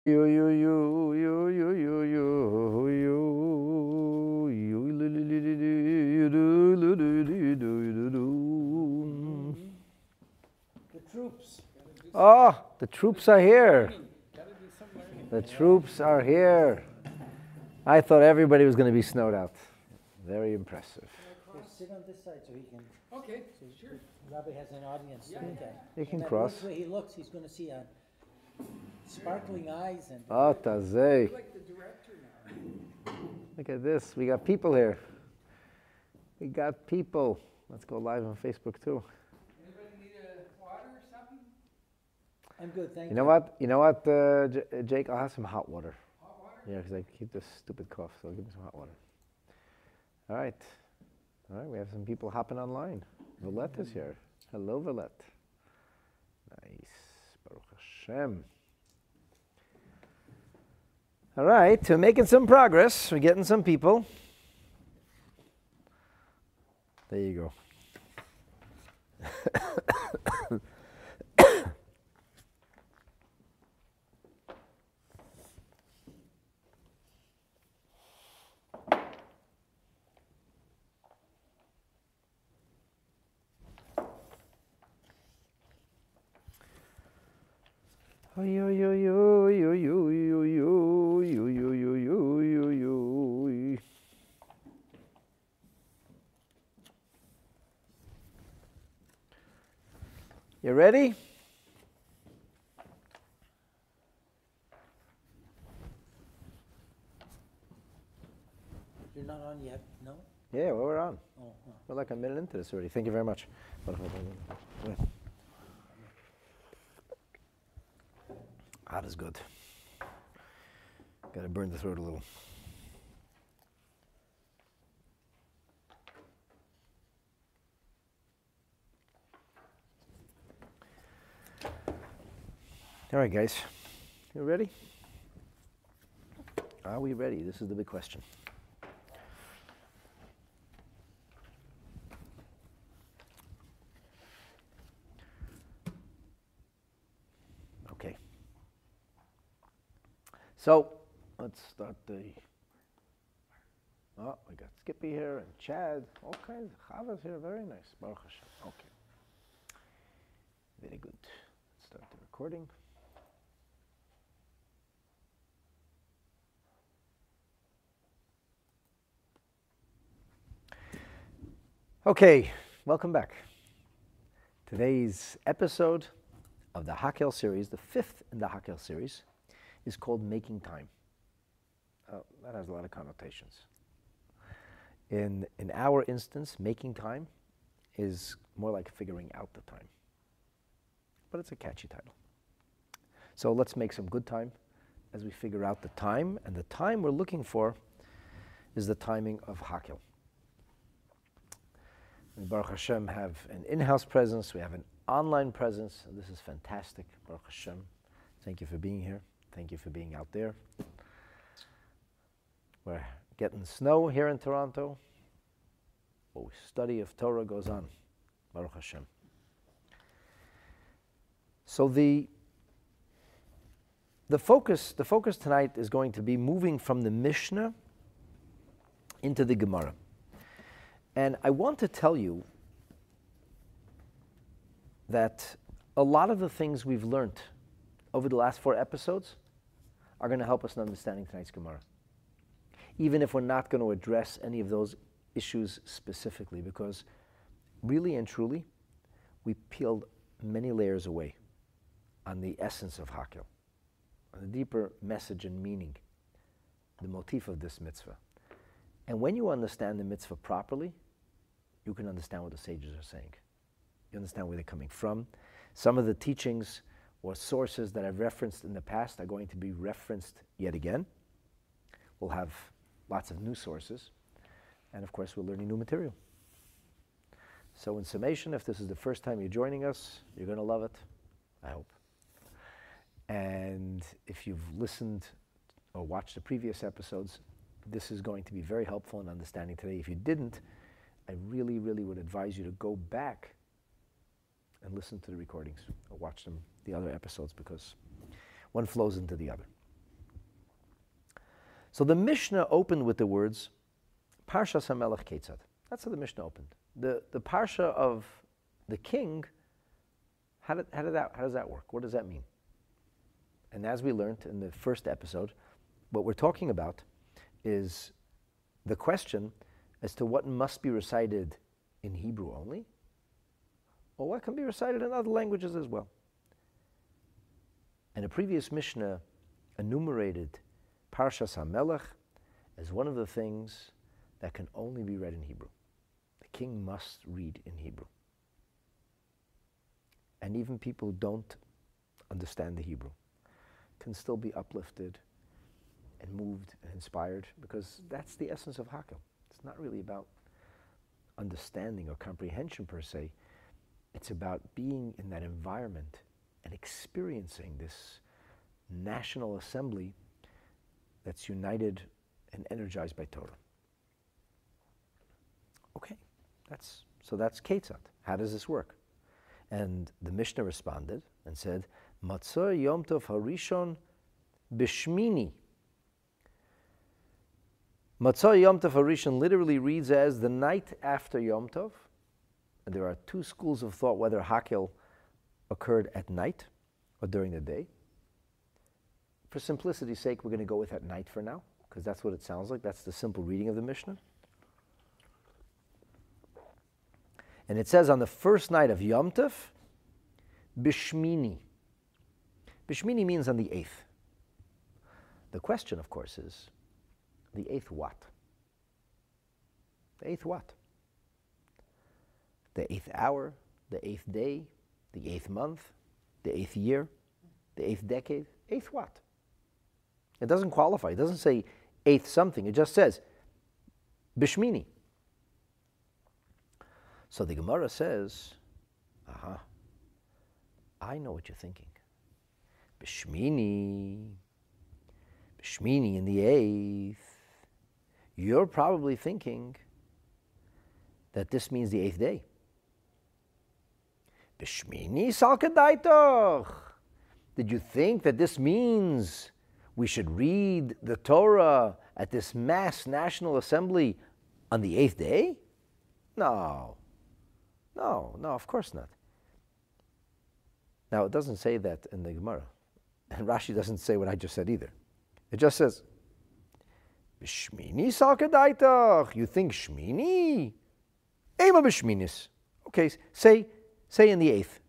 You, you, you, you, you, you, you, you, you. The troops. Oh, the troops are here. The troops are here. I thought everybody was going to be snowed out. Very impressive. Here, sit on this side so he can. Okay, sure. Rabbi has an audience to look at. You can And cross. Which way he looks, he's going to see sparkling eyes and. Oh, Tazay. Like the director now. Look at this. We got people here. We got people. Let's go live on Facebook too. Anybody need a water or something? I'm good, thank you. You know what? You know what, Jake? I'll have some hot water. Hot water? Yeah, because I keep this stupid cough, so give me some hot water. All right. All right, we have some people hopping online. Villette is here. Hello, Villette. Nice. Baruch Hashem. All right, we're making some progress. We're getting some people. There you go. You ready? You're not on yet, no? Yeah, well, we're on. Oh, We're like a minute into this already. Thank you very much. Hot is good. Got to burn the throat a little. All right, guys. You ready? Are we ready? This is the big question. Okay. So, let's start the... Oh, we got Skippy here and Chad. All kinds. Chava's here. Very nice. Baruch Hashem. Okay. Very good. Let's start the recording. Okay, welcome back. Today's episode of the Hakel series, the fifth in the Hakel series, is called Making Time. That has a lot of connotations. In our instance, making time is more like figuring out the time. But it's a catchy title. So let's make some good time as we figure out the time. And the time we're looking for is the timing of Hakel. We, Baruch Hashem, have an in-house presence. We have an online presence. And this is fantastic. Baruch Hashem. Thank you for being here. Thank you for being out there. We're getting snow here in Toronto. But study of Torah goes on. Baruch Hashem. So the focus tonight is going to be moving from the Mishnah into the Gemara. And I want to tell you that a lot of the things we've learned over the last 4 episodes are going to help us in understanding tonight's Gemara. Even if we're not going to address any of those issues specifically, because really and truly, we peeled many layers away on the essence of Hakel, on the deeper message and meaning, the motif of this mitzvah. And when you understand the mitzvah properly, you can understand what the sages are saying. You understand where they're coming from. Some of the teachings or sources that I've referenced in the past are going to be referenced yet again. We'll have lots of new sources. And of course, we're learning new material. So in summation, if this is the first time you're joining us, you're going to love it, I hope. And if you've listened or watched the previous episodes, this is going to be very helpful in understanding today. If you didn't, I really, really would advise you to go back and listen to the recordings or watch them, the other episodes, because one flows into the other. So the Mishnah opened with the words, Parshas HaMelech Ketzad. That's how the Mishnah opened. The Parsha of the king, how does that work? What does that mean? And as we learned in the first episode, what we're talking about is the question as to what must be recited in Hebrew only, or what can be recited in other languages as well. And a previous Mishnah enumerated Parshas HaMelech as one of the things that can only be read in Hebrew. The king must read in Hebrew. And even people who don't understand the Hebrew can still be uplifted and moved and inspired, because that's the essence of Hakel. It's not really about understanding or comprehension per se. It's about being in that environment and experiencing this national assembly that's united and energized by Torah. Okay, that's Ketzad. How does this work? And the Mishnah responded and said, Matzah Yom Tov Harishon B'Shmini. Matzah Yom Tov Harishon literally reads as the night after Yom Tov. And there are two schools of thought whether Hakel occurred at night or during the day. For simplicity's sake, we're going to go with at night for now, because that's what it sounds like. That's the simple reading of the Mishnah. And it says on the first night of Yom Tov, B'Shmini. B'Shmini means on the 8th. The question, of course, is, the 8th what? The 8th what? The 8th hour, the 8th day, the 8th month, the 8th year, the 8th decade? 8th what? It doesn't qualify. It doesn't say 8th something. It just says B'Shmini. So the Gemara says, I know what you're thinking. B'Shmini in the 8th. You're probably thinking that this means the 8th day. B'Shmini salkadaitoch. Did you think that this means we should read the Torah at this mass national assembly on the 8th day? No, of course not. Now, it doesn't say that in the Gemara. And Rashi doesn't say what I just said either. It just says, B'Shmini salkadaitach. You think Shmini? Ema b'Shminis. Okay, say in the 8th.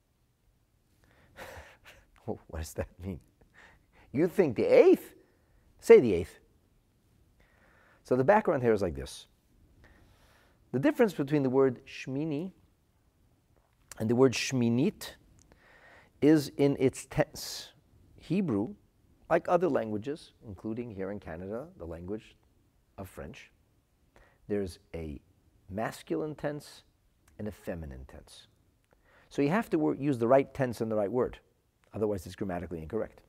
Well, what does that mean? You think the 8th? Say the 8th. So the background here is like this. The difference between the word Shmini and the word Shminit is in its tense. Hebrew, like other languages, including here in Canada, the language of French, there's a masculine tense and a feminine tense. So you have to use the right tense and the right word. Otherwise, it's grammatically incorrect.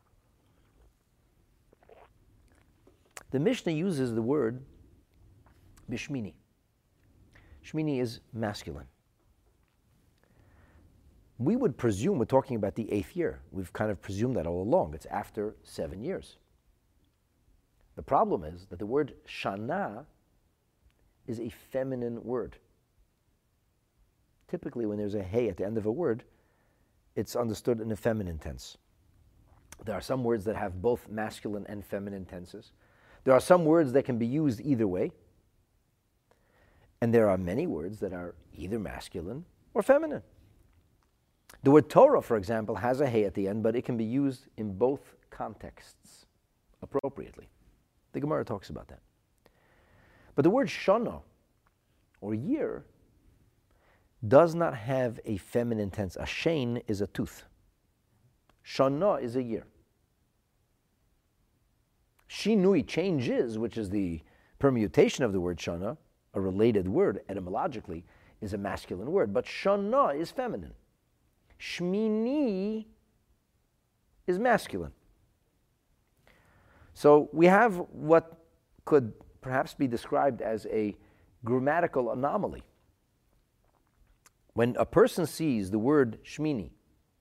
The Mishnah uses the word B'Shmini. Shmini is masculine. We would presume we're talking about the 8th year. We've kind of presumed that all along. It's after 7 years. The problem is that the word Shana is a feminine word. Typically, when there's a hey at the end of a word, it's understood in a feminine tense. There are some words that have both masculine and feminine tenses. There are some words that can be used either way. And there are many words that are either masculine or feminine. The word Torah, for example, has a hey at the end, but it can be used in both contexts appropriately. The Gemara talks about that. But the word Shana, or year, does not have a feminine tense. A shein is a tooth. Shana is a year. Shinui, changes, which is the permutation of the word Shana, a related word etymologically, is a masculine word. But Shana is feminine. Shmini is masculine. So we have what could perhaps be described as a grammatical anomaly. When a person sees the word Shmini,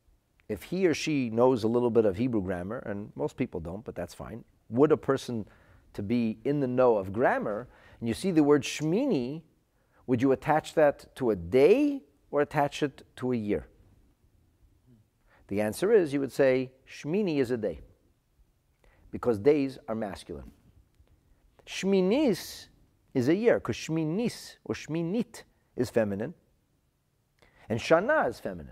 if he or she knows a little bit of Hebrew grammar, and most people don't, but that's fine, would a person to be in the know of grammar, and you see the word Shmini, would you attach that to a day or attach it to a year? The answer is you would say Shmini is a day, because days are masculine. Shminis is a year, because Shminis or Shminit is feminine, and Shana is feminine.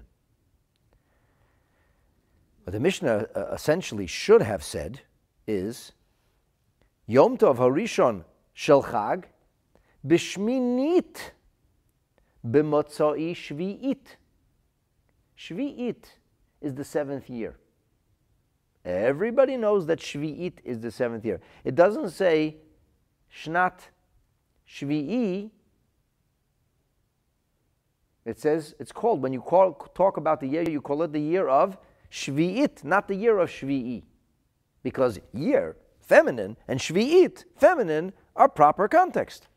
What the Mishnah essentially should have said is Yom Tov Harishon Shel Chag B'Shminit B'Motzoi Shvi'it. Shvi'it is the 7th year. Everybody knows that Shvi'it is the 7th year. It doesn't say Shnat Shvi'i. It says, it's called, when you talk about the year, you call it the year of Shvi'it, not the year of Shvi'i. Because year, feminine, and Shvi'it, feminine, are proper context.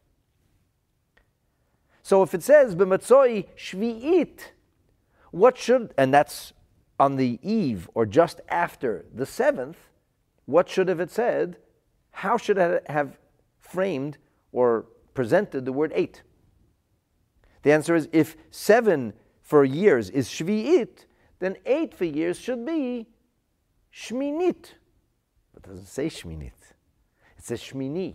So if it says, B'matzoi Shvi'it, what should, and that's on the eve or just after the 7th, what should have it said? How should it have framed or presented the word 8? The answer is, if 7 for years is Shvi'it, then 8 for years should be Shminit. But it doesn't say Shminit. It says Shmini.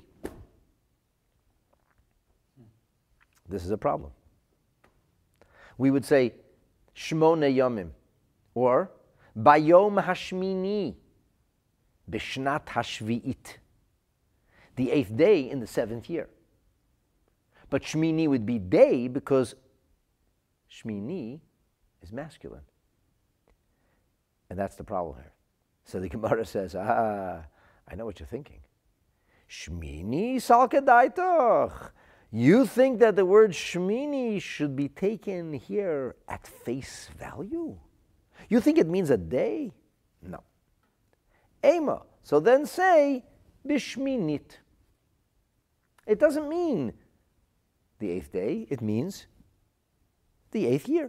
This is a problem. We would say Shmone Yomim, or Bayom Hashmini, Bishnat Hashvi'it, the 8th day in the 7th year. But Shmini would be day because Shmini is masculine. And that's the problem here. So the Gemara says, I know what you're thinking. Shmini salkedaitoch. You think that the word Shmini should be taken here at face value? You think it means a day? No. Ema. So then say, Bishminit. It doesn't mean the 8th day. It means the 8th year.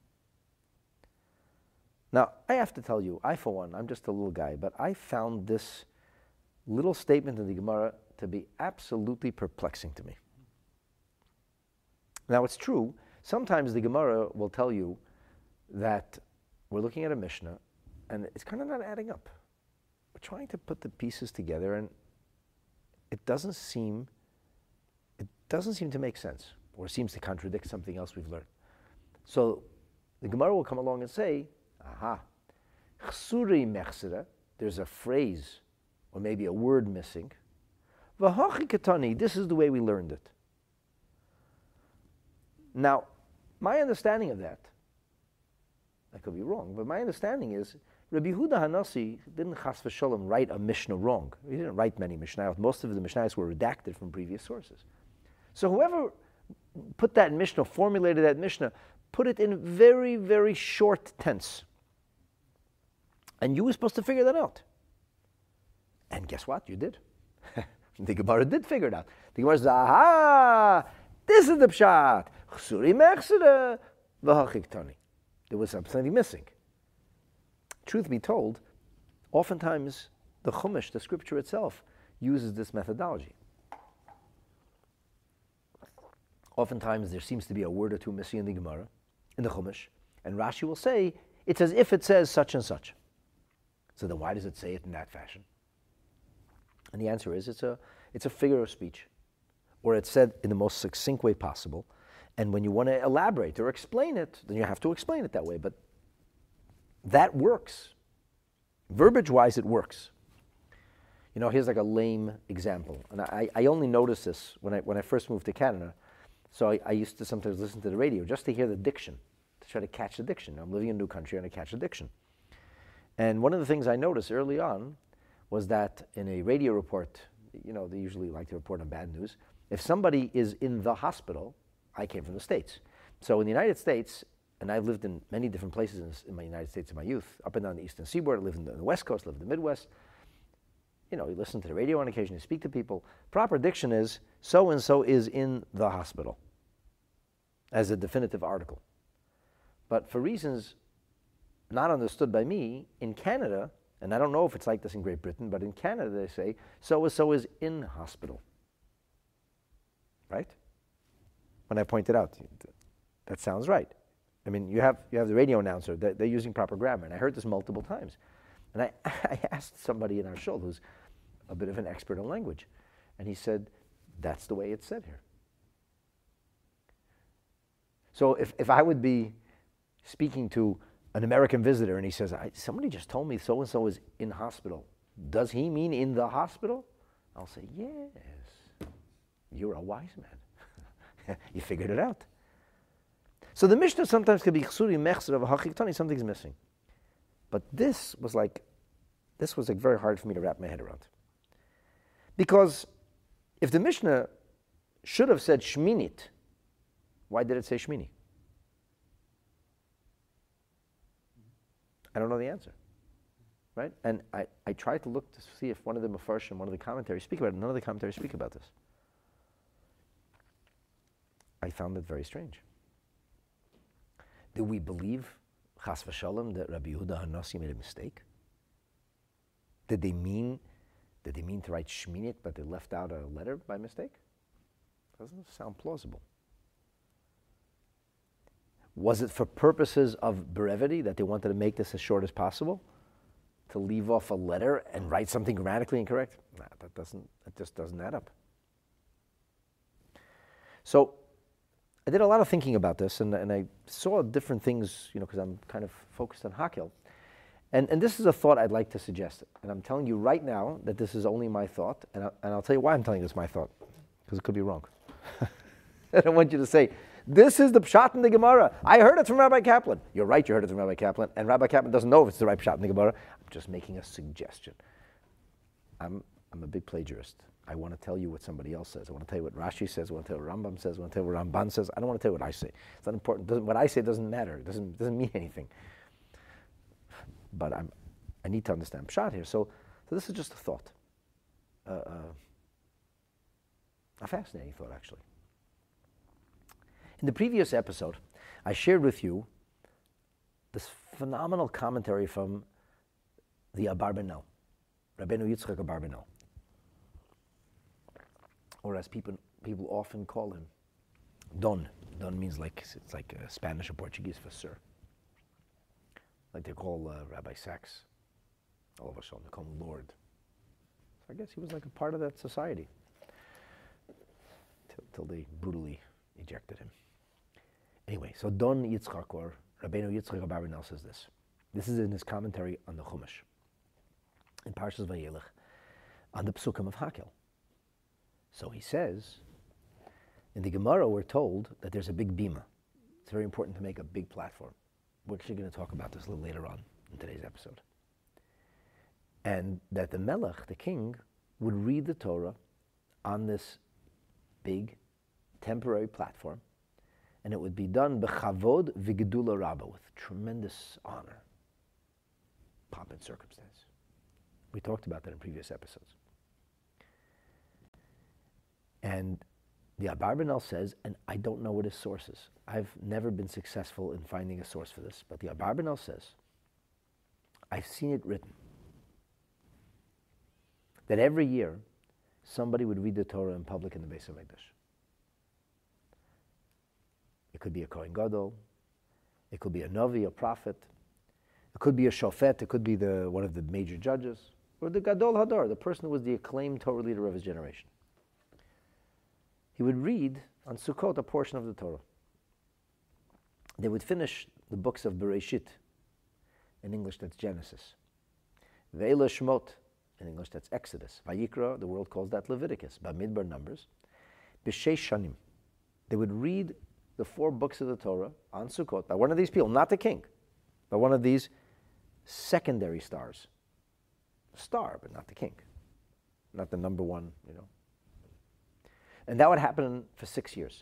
Now, I have to tell you, I for one, I'm just a little guy, but I found this little statement in the Gemara to be absolutely perplexing to me. Now, it's true, sometimes the Gemara will tell you that we're looking at a Mishnah, and it's kind of not adding up. We're trying to put the pieces together, and it doesn't seem to make sense, or seems to contradict something else we've learned. So the Gemara will come along and say, aha, chsuri mechsera, there's a phrase, or maybe a word missing. V'hachi katani, this is the way we learned it. Now, my understanding of that, I could be wrong, but my understanding is Rabbi Yehuda Hanasi didn't chas v'sholem write a Mishnah wrong. He didn't write many Mishnayos. Most of the Mishnayos were redacted from previous sources. So whoever put that Mishnah, formulated that Mishnah, put it in very, very short tense. And you were supposed to figure that out. And guess what? You did. The Gemara did figure it out. The Gemara says, aha, this is the pshat. Chsuri mechsera v'hachiktani. There was something missing. Truth be told, oftentimes the Chumash, the scripture itself, uses this methodology. Oftentimes there seems to be a word or two missing in the Gemara, in the Chumash, and Rashi will say, it's as if it says such and such. So then why does it say it in that fashion? And the answer is, it's a figure of speech, or it's said in the most succinct way possible, and when you want to elaborate or explain it, then you have to explain it that way, but that works. Verbiage-wise, it works. You know, here's like a lame example, and I only noticed this when I first moved to Canada. So I used to sometimes listen to the radio just to hear the diction, to try to catch the diction. I'm living in a new country and I catch the diction. And one of the things I noticed early on was that in a radio report, you know, they usually like to report on bad news. If somebody is in the hospital, I came from the States. So in the United States, and I've lived in many different places in my United States in my youth, up and down the Eastern Seaboard, I lived in the West Coast, lived in the Midwest. You know, you listen to the radio on occasion, you speak to people. Proper diction is, so-and-so is in the hospital, as a definitive article. But for reasons not understood by me, in Canada, And I don't know if it's like this in Great Britain, but in Canada they say, so-and-so is in hospital. Right? When I pointed out, that sounds right. I mean, you have the radio announcer, they're using proper grammar, and I heard this multiple times. And I asked somebody in our shul who's a bit of an expert in language, and he said, that's the way it's said here. So if I would be speaking to an American visitor and he says, somebody just told me so-and-so is in hospital, does he mean in the hospital? I'll say, yes, you're a wise man. You figured it out. So the Mishnah sometimes can be chsuri mechzer of a hachiktani, something's missing. But this was very hard for me to wrap my head around. Because if the Mishnah should have said shminit, why did it say shmini? I don't know the answer. Right? And I tried to look to see if one of the Mefarshim, one of the commentaries speak about it. None of the commentaries speak about this. I found it very strange. Do we believe, chas v'shalom, that Rabbi Yehuda HaNasi made a mistake? Did they mean to write shminit, but they left out a letter by mistake? Doesn't sound plausible. Was it for purposes of brevity that they wanted to make this as short as possible? To leave off a letter and write something grammatically incorrect? Nah, that just doesn't add up. So I did a lot of thinking about this, and I saw different things, because I'm kind of focused on Hakel. And this is a thought I'd like to suggest. And I'm telling you right now that this is only my thought, and I'll tell you why I'm telling you this my thought, because it could be wrong. I don't want you to say, this is the pshat in the Gemara. I heard it from Rabbi Kaplan. You're right, you heard it from Rabbi Kaplan, and Rabbi Kaplan doesn't know if it's the right pshat in the Gemara. I'm just making a suggestion. I'm a big plagiarist. I want to tell you what somebody else says. I want to tell you what Rashi says. I want to tell you what Rambam says. I want to tell you what Ramban says. I don't want to tell you what I say. It's not important. What I say doesn't matter. It doesn't mean anything. But I need to understand pshat here. So this is just a thought. A fascinating thought, actually. In the previous episode, I shared with you this phenomenal commentary from the Abarbanel, Rabbeinu Yitzchak Abarbanel, or as people often call him, Don. Don means it's like Spanish or Portuguese for sir. Like they call Rabbi Sachs, all of a sudden they call him Lord. So I guess he was like a part of that society till they brutally ejected him. Anyway, so Don Yitzchak, or Rabbeinu Yitzchak Abarbanel, says this. This is in his commentary on the Chumash, in Parshas Vayelech, on the Psukim of Hakel. So he says, in the Gemara we're told that there's a big bima. It's very important to make a big platform. We're actually going to talk about this a little later on in today's episode. And that the Melech, the king, would read the Torah on this big temporary platform, and it would be done b'chavod v'gedula rabba, with tremendous honor, pomp and circumstance. We talked about that in previous episodes. And the Abarbanel says, and I don't know what his source is. I've never been successful in finding a source for this, but the Abarbanel says, I've seen it written, that every year somebody would read the Torah in public in the Beis HaMikdash. It could be a Kohen Gadol, it could be a Navi, a prophet, it could be a Shofet, it could be one of the major judges, or the Gadol Hador, the person who was the acclaimed Torah leader of his generation. He would read on Sukkot a portion of the Torah. They would finish the books of Bereshit, in English that's Genesis. Ve'ela Shemot, in English that's Exodus. Vayikra, the world calls that Leviticus. Bamidbar, Numbers. B'sheish Shanim. They would read the 4 books of the Torah on Sukkot by one of these people, not the king, by one of these secondary stars. A star, but not the king. Not the number one, And that would happen for 6 years.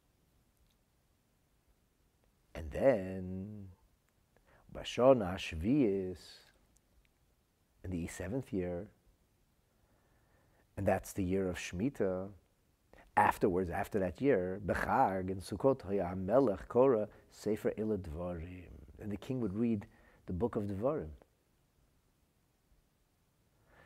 And then, Bashona Shviyis, in the 7th year, and that's the year of Shemitah. Afterwards, after that year, Bechag and Sukkot Melech Korah Sefer Ela Dvarim, and the king would read the book of Dvarim.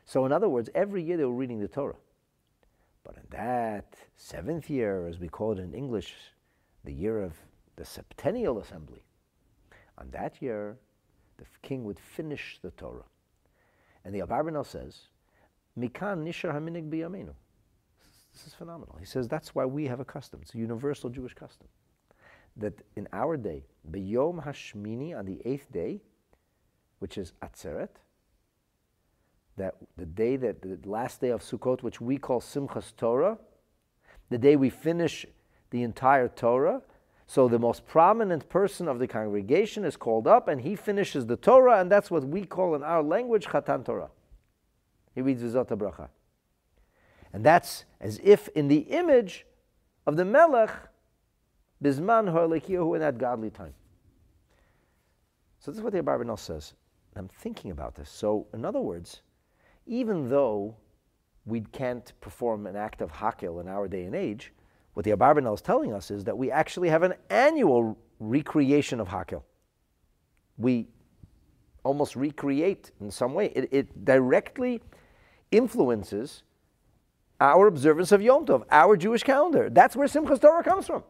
So in other words, every year they were reading the Torah. But in that 7th year, as we call it in English, the year of the Septennial Assembly, on that year, the king would finish the Torah. And the Abarbanel says, Mikan nishar haminig b'yameinu. This is phenomenal. He says that's why we have a custom. It's a universal Jewish custom. That in our day, b'yom hashmini, on the 8th day, which is Atzeret, that the last day of Sukkot, which we call Simchas Torah, the day we finish the entire Torah, so the most prominent person of the congregation is called up and he finishes the Torah, and that's what we call in our language Chatan Torah. He reads V'zot HaBracha. And that's as if in the image of the Melech, Bizman Ha'alekiyahu, in that godly time. So this is what the Abarbanel says. I'm thinking about this. So in other words, even though we can't perform an act of Hakel in our day and age, what the Abarbanel is telling us is that we actually have an annual recreation of Hakel. We almost recreate in some way. It directly influences our observance of Yom Tov, our Jewish calendar. That's where Simchas Torah comes from.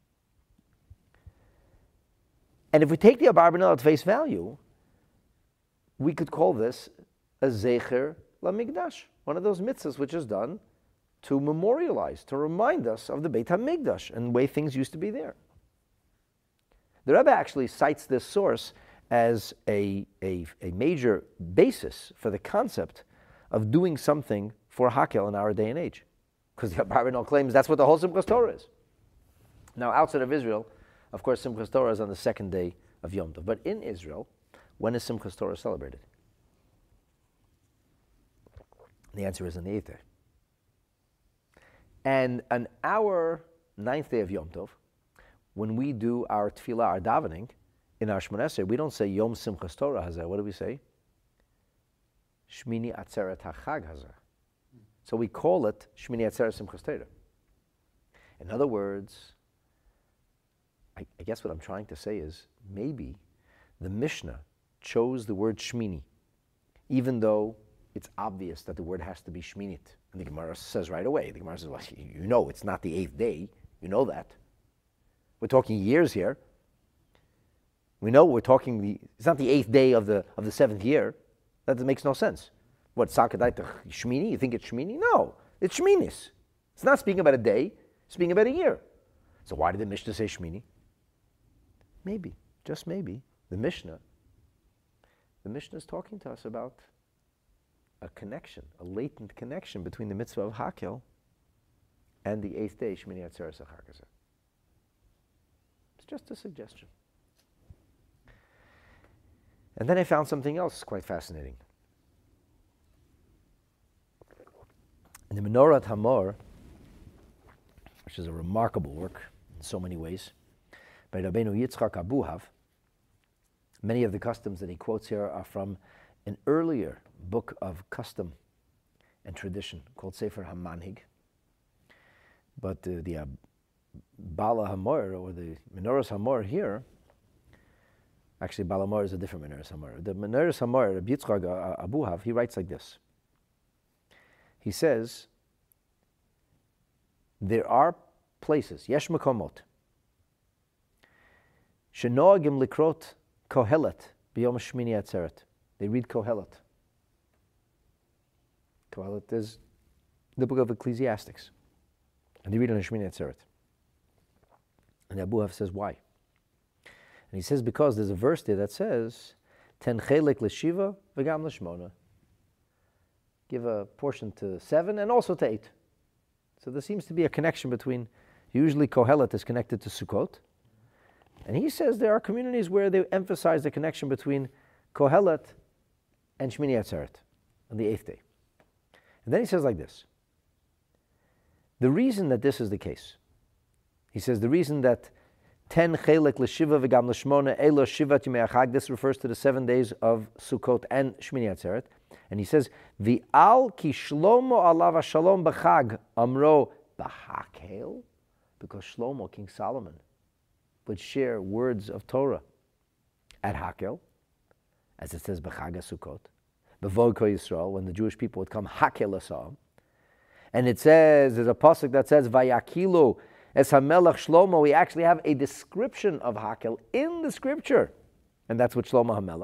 And if we take the Abarbanel at face value, we could call this a Zecher LaMikdash, one of those mitzvahs which is done to memorialize, to remind us of the Beit HaMikdash and the way things used to be there. The Rebbe actually cites this source as a major basis for the concept of doing something for Hakel in our day and age, because the Abarbanel claims that's what the whole Simchas Torah is. Now, outside of Israel, of course, Simchas Torah is on the 2nd day of Yom Tov. But in Israel, when is Simchas Torah celebrated? The answer is on the 8th day. And on our 9th day of Yom Tov, when we do our tefillah, our davening, in our Shmoneh Esrei, we don't say Yom Simchas Torah Hazeh. What do we say? Shmini Atzeret HaChag Hazeh. So we call it Shmini Atzeret Simchas Torah. In other words, I guess what I'm trying to say is maybe the Mishnah chose the word Shmini, even though it's obvious that the word has to be Shminit. And the Gemara says right away, the Gemara says, well, you know it's not the 8th day. You know that. We're talking years here. We know we're talking, it's not the 8th day of the 7th year. That makes no sense. What, Sakadaita Shmini? You think it's Shmini? No, it's Shminis. It's not speaking about a day, it's speaking about a year. So why did the Mishnah say Shmini? Maybe, just maybe, the Mishnah is talking to us about a connection, a latent connection between the mitzvah of Hakel and the 8th day, Shmini Atzeret HaChag Hazeh. It's just a suggestion. And then I found something else quite fascinating. In the Menorat Hamor, which is a remarkable work in so many ways, by Rabbeinu Yitzchak Abuhav, many of the customs that he quotes here are from an earlier book of custom and tradition called Sefer HaManhig. But the Bala Hamor, or the Menoras Hamor here, actually Bala Hamor is a different Menoras Hamor. The Menoras Hamor, Rabbi Yitzchak Abuhav, he writes like this. He says, there are places, Yesh Mekomot, Shenoagim Likrot Kohelet B'yom Shmini Atzeret. They read Kohelet. Kohelet is the book of Ecclesiastics. And they read it on Shmini Atzeret. And Abuhav says, why? And he says, because there's a verse there that says, Ten chelik l'shiva v'gam l'shmona. Give a portion to 7 and also to 8. So there seems to be a connection between, usually Kohelet is connected to Sukkot. And he says there are communities where they emphasize the connection between Kohelet and Shmini Atzeret on the 8th day. And then he says like this. The reason that this is the case, he says the reason that 10 chelek l'shiva v'gam l'shmona elo shivat yimei achag, this refers to the 7 days of Sukkot and Shmini Atzeret. And he says, V'al ki Shlomo alav hashalom b'chag amro b'hakel, because Shlomo, King Solomon, would share words of Torah at Hakel, as it says b'chag HaSukkot. B'vod Kol Yisrael, when the Jewish people would come, Hakel Asam. And it says, there's a pasuk that says, Vayakilu es HaMelech Shlomo. We actually have a description of Hakel in the scripture. And that's with Shlomo HaMelech.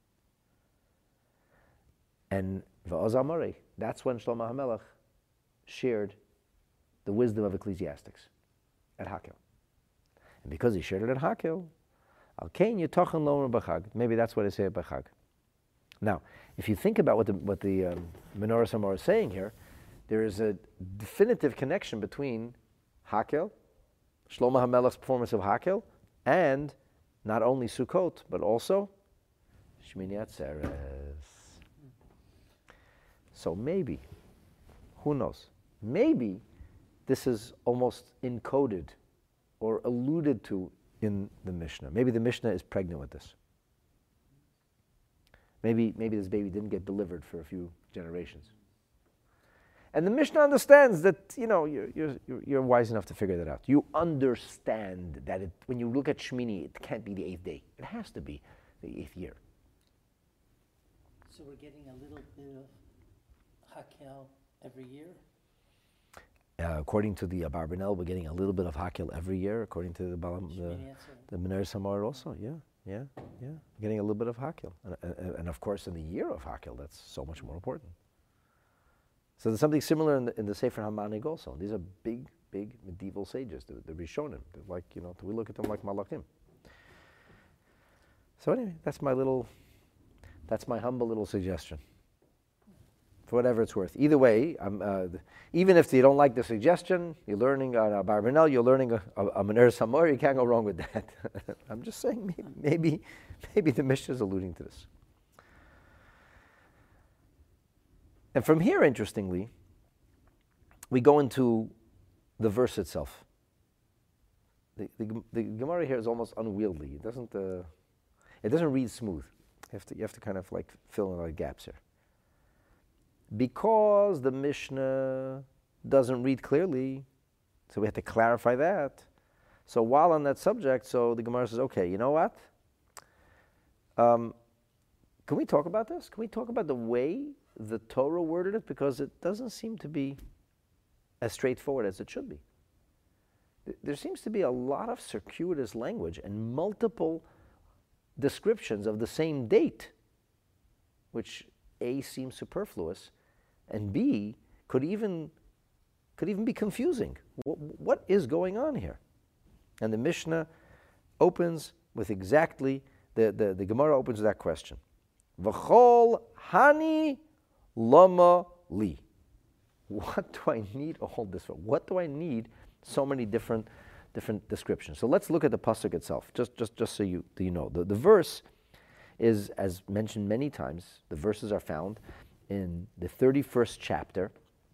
And Va'oz Amari, that's when Shlomo HaMelech shared the wisdom of ecclesiastics at Hakel. And because he shared it at Hakel, Al Kain Yitochen Lomer B'Chag. Maybe that's what I say at B'Chag. Now, if you think about what the Menorah Samar is saying here, there is a definitive connection between Hakel, Shlomo HaMelech's performance of Hakel, and not only Sukkot, but also Shmini Atzeres. So maybe, who knows, maybe this is almost encoded or alluded to in the Mishnah. Maybe the Mishnah is pregnant with this. Maybe this baby didn't get delivered for a few generations. And the Mishnah understands that, you're wise enough to figure that out. You understand that when you look at Shmini, it can't be the 8th day. It has to be the 8th year. So we're getting a little bit of Hakel every year? According to the Abarbanel, we're getting a little bit of Hakel every year. According to the Menorah Samar also, yeah. Getting a little bit of Hakel. And of course, in the year of Hakel, that's so much more important. So there's something similar in the Sefer HaManig also. These are big medieval sages, the Rishonim. They're like, we look at them like Malachim. So anyway, that's my humble little suggestion. For whatever it's worth. Either way, even if you don't like the suggestion, you're learning on Abarbanel, you're learning a Menorah Samar, you can't go wrong with that. I'm just saying, maybe the Mishnah is alluding to this. And from here, interestingly, we go into the verse itself. The Gemara here is almost unwieldy. It doesn't read smooth. You have to kind of like fill in the gaps here. Because the Mishnah doesn't read clearly, so we have to clarify that. So while on that subject, so the Gemara says, okay, you know what? Can we talk about this? Can we talk about the way the Torah worded it? Because it doesn't seem to be as straightforward as it should be. There seems to be a lot of circuitous language and multiple descriptions of the same date, which A, seems superfluous, and B, could even be confusing. What is going on here? And the Mishnah opens with exactly, the Gemara opens with that question. V'chol hani lama li. What do I need all this for? What do I need so many different descriptions? So let's look at the pasuk itself, just so you know. The verse is, as mentioned many times, the verses are found in the 31st chapter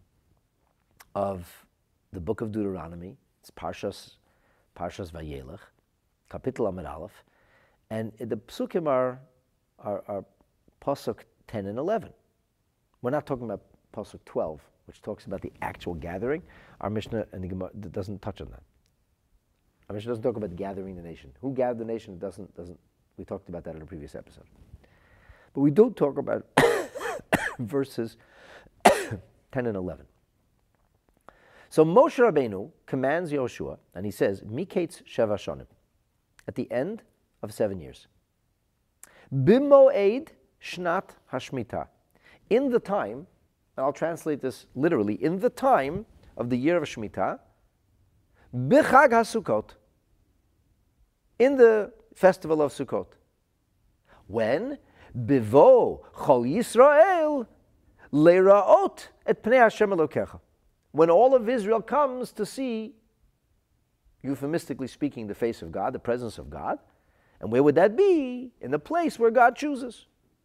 of the book of Deuteronomy. It's Parshas Vayelech, Kapitel Amud Aleph, and the psukim are pasuk 10 and 11. We're not talking about pasuk 12, which talks about the actual gathering. Our Mishnah and the Gemara doesn't touch on that. Our Mishnah doesn't talk about gathering the nation. Who gathered the nation doesn't. We talked about that in a previous episode. But we do talk about verses 10 and 11. So Moshe Rabbeinu commands Yoshua, and he says, Miketz Sheva Shonim, at the end of 7 years. Bimoed Shnat Hashmita, in the time, and I'll translate this literally, in the time of the year of Shemitah, B'chag HaSukkot, in the festival of Sukkot. When? Bivo Chol Yisrael Leiraot et Pnei Hashem Elokecha. When all of Israel comes to see, euphemistically speaking, the face of God, the presence of God. And where would that be? In the place where God chooses.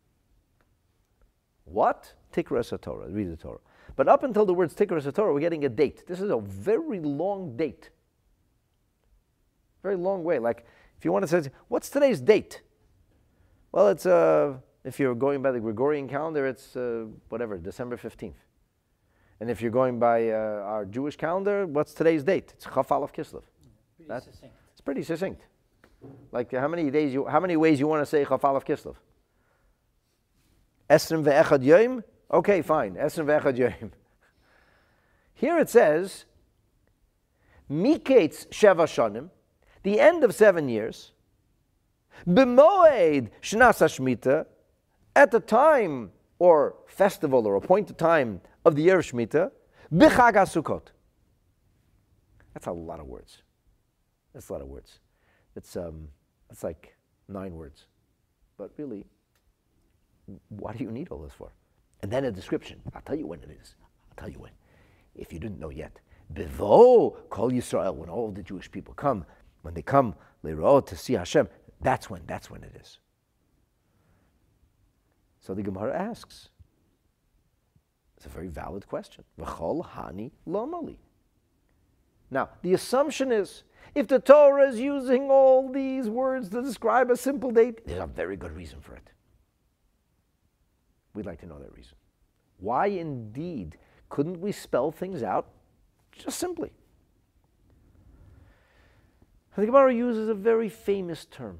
What? Tikras HaTorah, read the Torah. But up until the words Tikras HaTorah, we're getting a date. This is a very long date. Very long way. Like, if you want to say, what's today's date? Well, it's, if you're going by the Gregorian calendar, it's, December 15th. And if you're going by our Jewish calendar, what's today's date? It's Chaf Aleph Kislev. Succinct. It's pretty succinct. Like how many ways you want to say Chaf Aleph Kislev? Esrim ve'echad yom. Okay, fine. Esrim ve'echad yom. Here it says, Miketz sheva shanim, the end of 7 years, b'moed shnas hashmita, at the time or festival or appointed time of the year of Shemitah, b'chag HaSukkot. That's a lot of words. That's a lot of words. It's like 9 words. But really, what do you need all this for? And then a description. I'll tell you when it is. I'll tell you when. If you didn't know yet. Bevo, Kol Yisrael, when all the Jewish people come, when they come, Le'ro, to see Hashem, that's when it is. So the Gemara asks, it's a very valid question. V'chol hani lomali. Now, the assumption is, if the Torah is using all these words to describe a simple date, there's a very good reason for it. We'd like to know that reason. Why indeed couldn't we spell things out just simply? The Gemara uses a very famous term.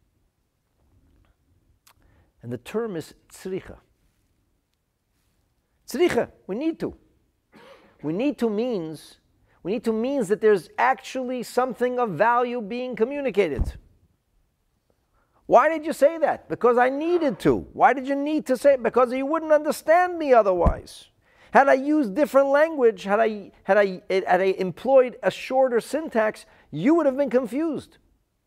And the term is tzricha. Tzricha, we need to. We need to means that there's actually something of value being communicated. Why did you say that? Because I needed to. Why did you need to say it? Because you wouldn't understand me otherwise. Had I used different language, had I employed a shorter syntax, you would have been confused.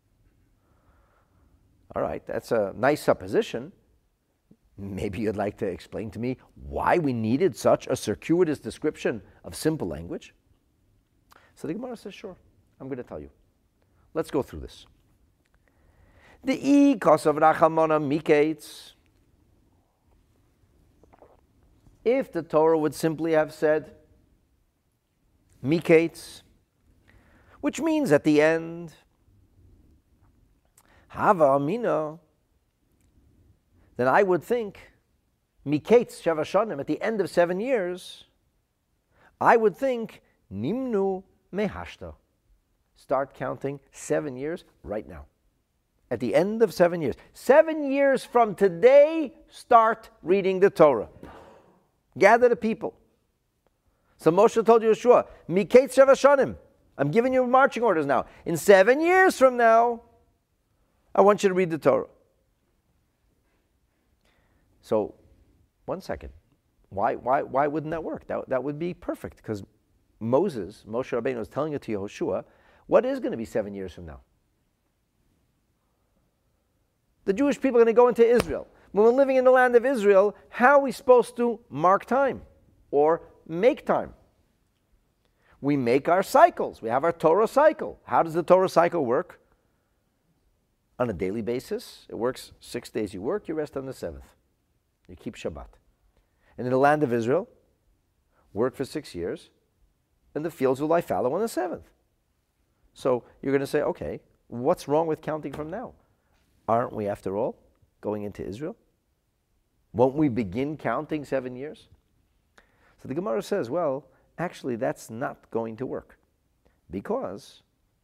All right, that's a nice supposition. Maybe you'd like to explain to me why we needed such a circuitous description of simple language. So the Gemara says, sure, I'm going to tell you. Let's go through this. The kosav rachamona miketz. If the Torah would simply have said miketz, which means at the end, hava amina, then I would think miketz sheva shanim, at the end of 7 years, I would think nimnu mehashta. Start counting 7 years right now. At the end of 7 years. 7 years from today, start reading the Torah. Gather the people. So Moshe told Yeshua, Miketz sheva shanim. I'm giving you marching orders now. In 7 years from now, I want you to read the Torah. So, 1 second. Why wouldn't that work? That would be perfect, because Moshe Rabbeinu is telling it to Yehoshua, what is going to be 7 years from now? The Jewish people are going to go into Israel. When we're living in the land of Israel, how are we supposed to mark time or make time? We make our cycles. We have our Torah cycle. How does the Torah cycle work? On a daily basis. It works 6 days you work, you rest on the 7th. You keep Shabbat. And in the land of Israel, work for 6 years, and the fields will lie fallow on the 7th. So you're going to say, okay, what's wrong with counting from now? Aren't we, after all, going into Israel? Won't we begin counting 7 years? So the Gemara says, well, actually that's not going to work. Because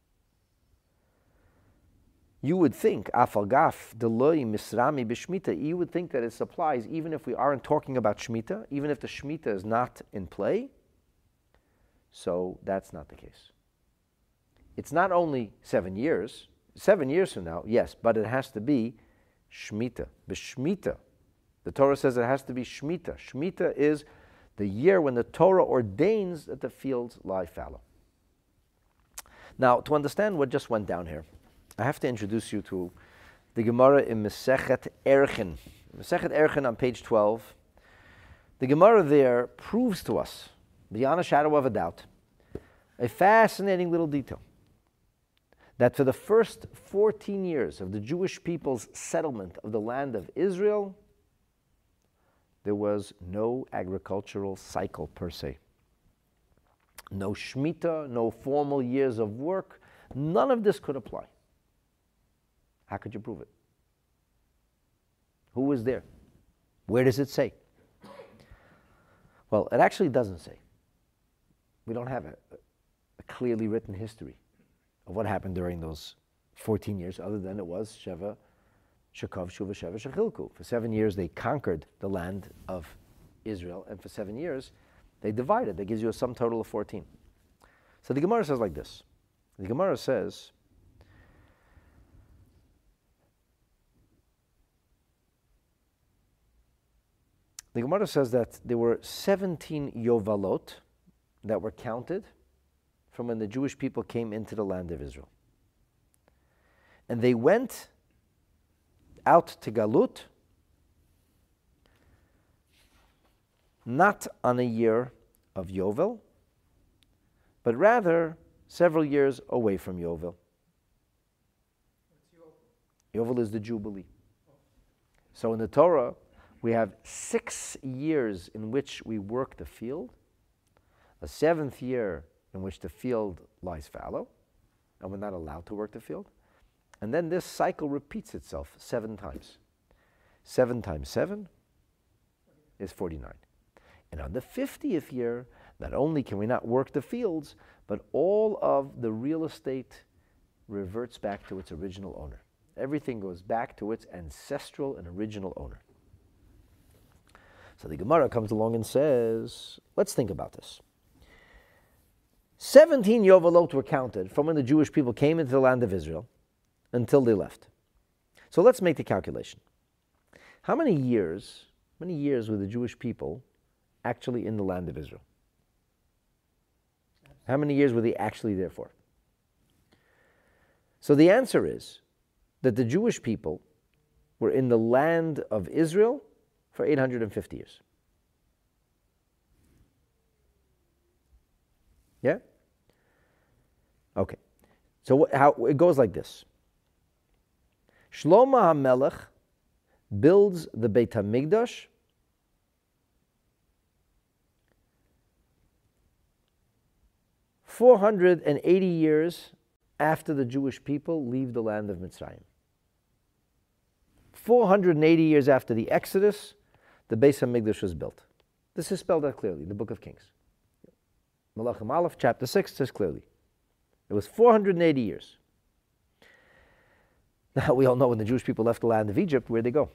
you would think, afalgaf deloi misrami b'shmita, you would think that it applies even if we aren't talking about Shemitah, even if the Shemitah is not in play. So that's not the case. It's not only 7 years. 7 years from now, yes, but it has to be Shemitah. B'shmita. The Torah says it has to be Shemitah. Shemitah is the year when the Torah ordains that the fields lie fallow. Now, to understand what just went down here, I have to introduce you to the Gemara in Masechet Erchin. Masechet Erchin on page 12. The Gemara there proves to us, beyond a shadow of a doubt, a fascinating little detail. That for the first 14 years of the Jewish people's settlement of the land of Israel, there was no agricultural cycle per se. No Shemitah, no formal years of work. None of this could apply. How could you prove it? Who was there? Where does it say? Well, it actually doesn't say. We don't have a clearly written history of what happened during those 14 years, other than it was Sheva Shekavshu v'sheva shechilku. For 7 years they conquered the land of Israel, and for 7 years they divided. That gives you a sum total of 14. So the Gemara says like this. The Gemara says, that there were 17 Yovalot that were counted from when the Jewish people came into the land of Israel. And they went out to Galut not on a year of Yovel, but rather several years away from Yovel. Yovel is the Jubilee. So in the Torah, we have 6 years in which we work the field, a 7th year in which the field lies fallow, and we're not allowed to work the field. And then this cycle repeats itself 7 times. 7 times 7 is 49. And on the 50th year, not only can we not work the fields, but all of the real estate reverts back to its original owner. Everything goes back to its ancestral and original owner. So the Gemara comes along and says, let's think about this. 17 Yovalot were counted from when the Jewish people came into the land of Israel until they left. So let's make the calculation. How many years were the Jewish people actually in the land of Israel? How many years were they actually there for? So the answer is that the Jewish people were in the land of Israel for 850 years. Yeah? Okay. So how it goes like this. Shlomo HaMelech builds the Beit HaMikdash ,480 years after the Jewish people leave the land of Mitzrayim. 480 years after the Exodus, the Beis HaMikdash was built. This is spelled out clearly, the Book of Kings. Malachim Aleph, chapter 6, says clearly. It was 480 years. Now we all know when the Jewish people left the land of Egypt, where'd they go?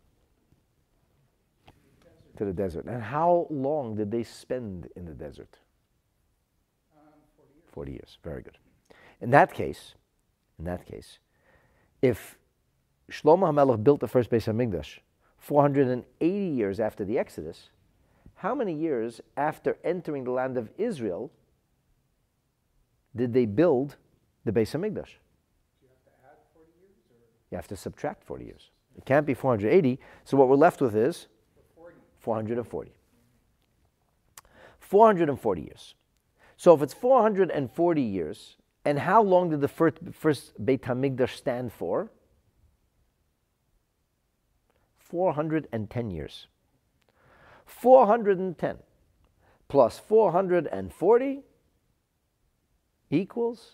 To the desert. And how long did they spend in the desert? 40 years. Very good. In that case, if Shlomo HaMelech built the first Beis HaMikdash 480 years after the Exodus, how many years after entering the land of Israel did they build the Beis HaMikdash? Do you have to add 40 years? Or? You have to subtract 40 years. It can't be 480, so what we're left with is 440. 440 years. So if it's 440 years, and how long did the first Beit HaMikdash stand for? 410 years. 410 plus 440 equals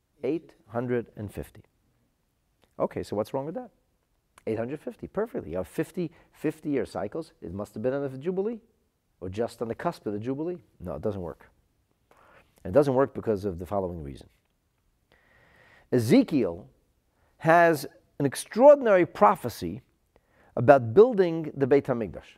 850. Okay, so what's wrong with that? 850, perfectly. You have 50-year cycles. It must have been on the Jubilee, or just on the cusp of the Jubilee. No, it doesn't work. And it doesn't work because of the following reason. Ezekiel has an extraordinary prophecy about building the Beit HaMikdash.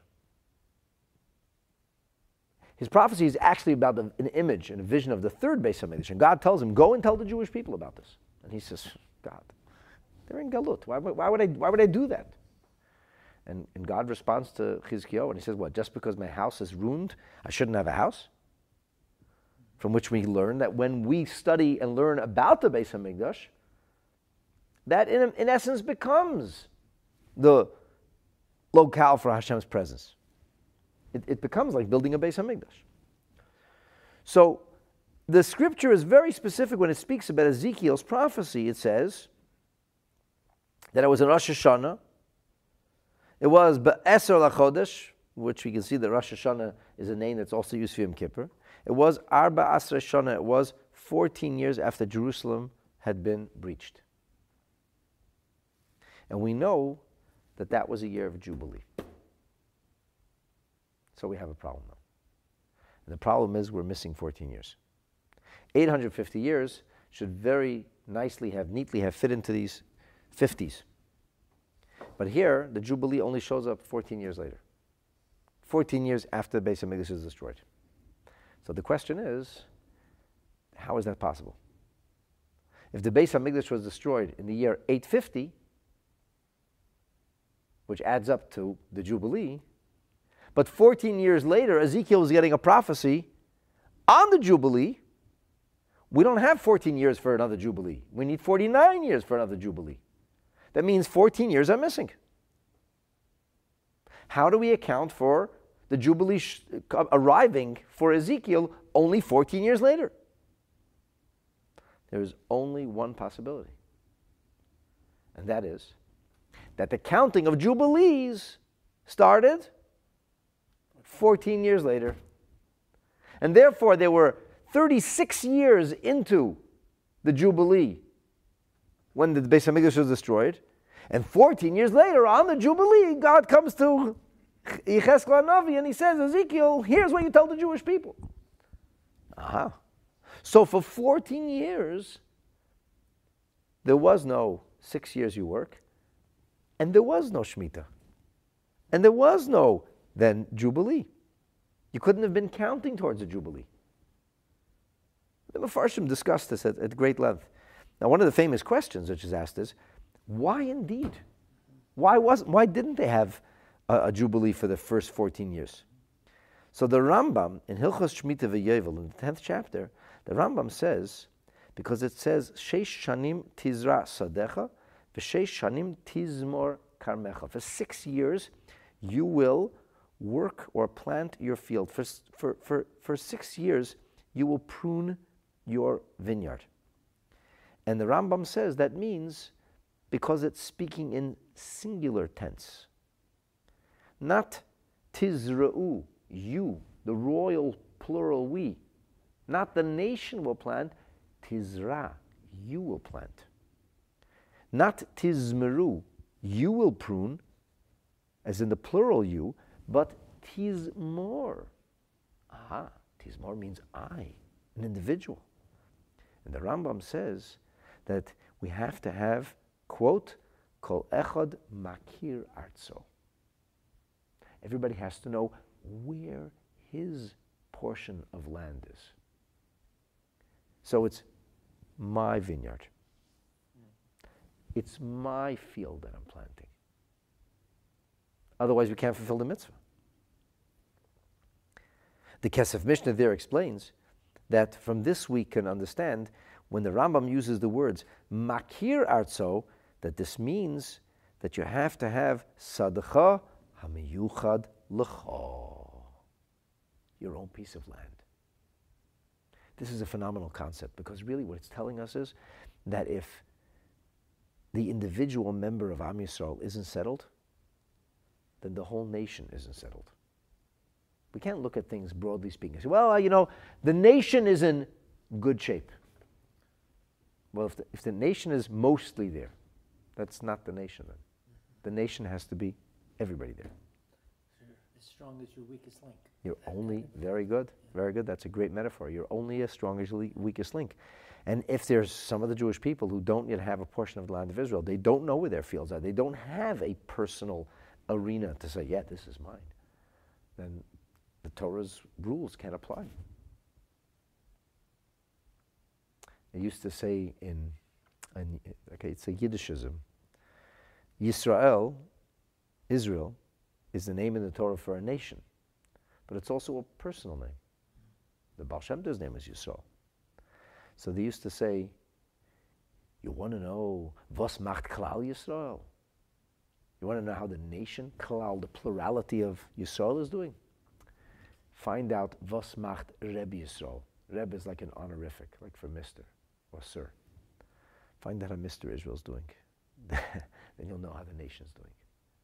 His prophecy is actually about an image and a vision of the third Beit HaMikdash. And God tells him, go and tell the Jewish people about this. And he says, God, they're in Galut. Why would I do that? And God responds to Chizkiyahu and he says, what, just because my house is ruined, I shouldn't have a house? From which we learn that when we study and learn about the Beis HaMikdash, that in essence becomes the locale for Hashem's presence. It becomes like building a Beis HaMikdash. So the scripture is very specific when it speaks about Ezekiel's prophecy. It says that it was in Rosh Hashanah. It was Be'eser LaChodesh, which we can see that Rosh Hashanah is a name that's also used for Yom Kippur. It was Arba Asra Shana. It was 14 years after Jerusalem had been breached. And we know that that was a year of Jubilee. So we have a problem now. And the problem is we're missing 14 years. 850 years should very neatly have fit into these 50s. But here, the Jubilee only shows up 14 years later. 14 years after the Beis HaMikdash is destroyed. So the question is, how is that possible? If the Beis HaMikdash was destroyed in the year 850, which adds up to the Jubilee, but 14 years later, Ezekiel was getting a prophecy on the Jubilee. We don't have 14 years for another Jubilee. We need 49 years for another Jubilee. That means 14 years are missing. How do we account for the Jubilee arriving for Ezekiel only 14 years later? There is only one possibility. And that is that the counting of Jubilees started 14 years later. And therefore, they were 36 years into the Jubilee when the Beis HaMikdash was destroyed. And 14 years later, on the Jubilee, God comes to Yechezkel HaNavi and he says, Ezekiel, here's what you tell the Jewish people. Aha. So for 14 years, there was no 6 years you work, and there was no Shemitah. And there was no, then, Jubilee. You couldn't have been counting towards a Jubilee. The Mefarshim discussed this at great length. Now, one of the famous questions which is asked is, why indeed? Why didn't they have a Jubilee for the first 14 years? So the Rambam, in Hilchos Shemitah V'Yovel, in the 10th chapter, the Rambam says, because it says, Sheish shanim tizra sadecha, v'sheish shanim tizmor karmecha. For 6 years, you will work or plant your field. For 6 years, you will prune your vineyard. And the Rambam says that means because it's speaking in singular tense. Not tizra'u, you, the royal plural we. Not the nation will plant, tizra, you will plant. Not tizmeru, you will prune, as in the plural you, but tizmor. Aha, tizmor means I, an individual. And the Rambam says that we have to have, quote, kol echad makir artso. Everybody has to know where his portion of land is. So it's my vineyard. It's my field that I'm planting. Otherwise, we can't fulfill the mitzvah. The Kesef Mishnah there explains that from this we can understand when the Rambam uses the words makir artso, that this means that you have to have sadcha hamiyuchad l'cha, your own piece of land. This is a phenomenal concept because really what it's telling us is that if the individual member of Am Yisrael isn't settled, then the whole nation isn't settled. We can't look at things broadly speaking and say, well, the nation is in good shape. Well, if the nation is mostly there, that's not the nation then. The nation has to be everybody there. As strong as your weakest link. You're only, very good, very good. That's a great metaphor. You're only as strong as your weakest link. And if there's some of the Jewish people who don't yet have a portion of the land of Israel, they don't know where their fields are, they don't have a personal arena to say, yeah, this is mine, then the Torah's rules can't apply. They used to say it's a Yiddishism, Yisrael, Israel, is the name in the Torah for a nation, but it's also a personal name. The Baal Shem Tov's name is Yisrael. So they used to say, you want to know, was macht Klal Yisrael? You want to know how the nation, Klal, the plurality of Yisrael is doing? Find out, was macht Rebbe Yisrael? Rebbe is like an honorific, like for Mr. or Sir. Find out how Mr. Israel's doing. Then you'll know how the nation's doing.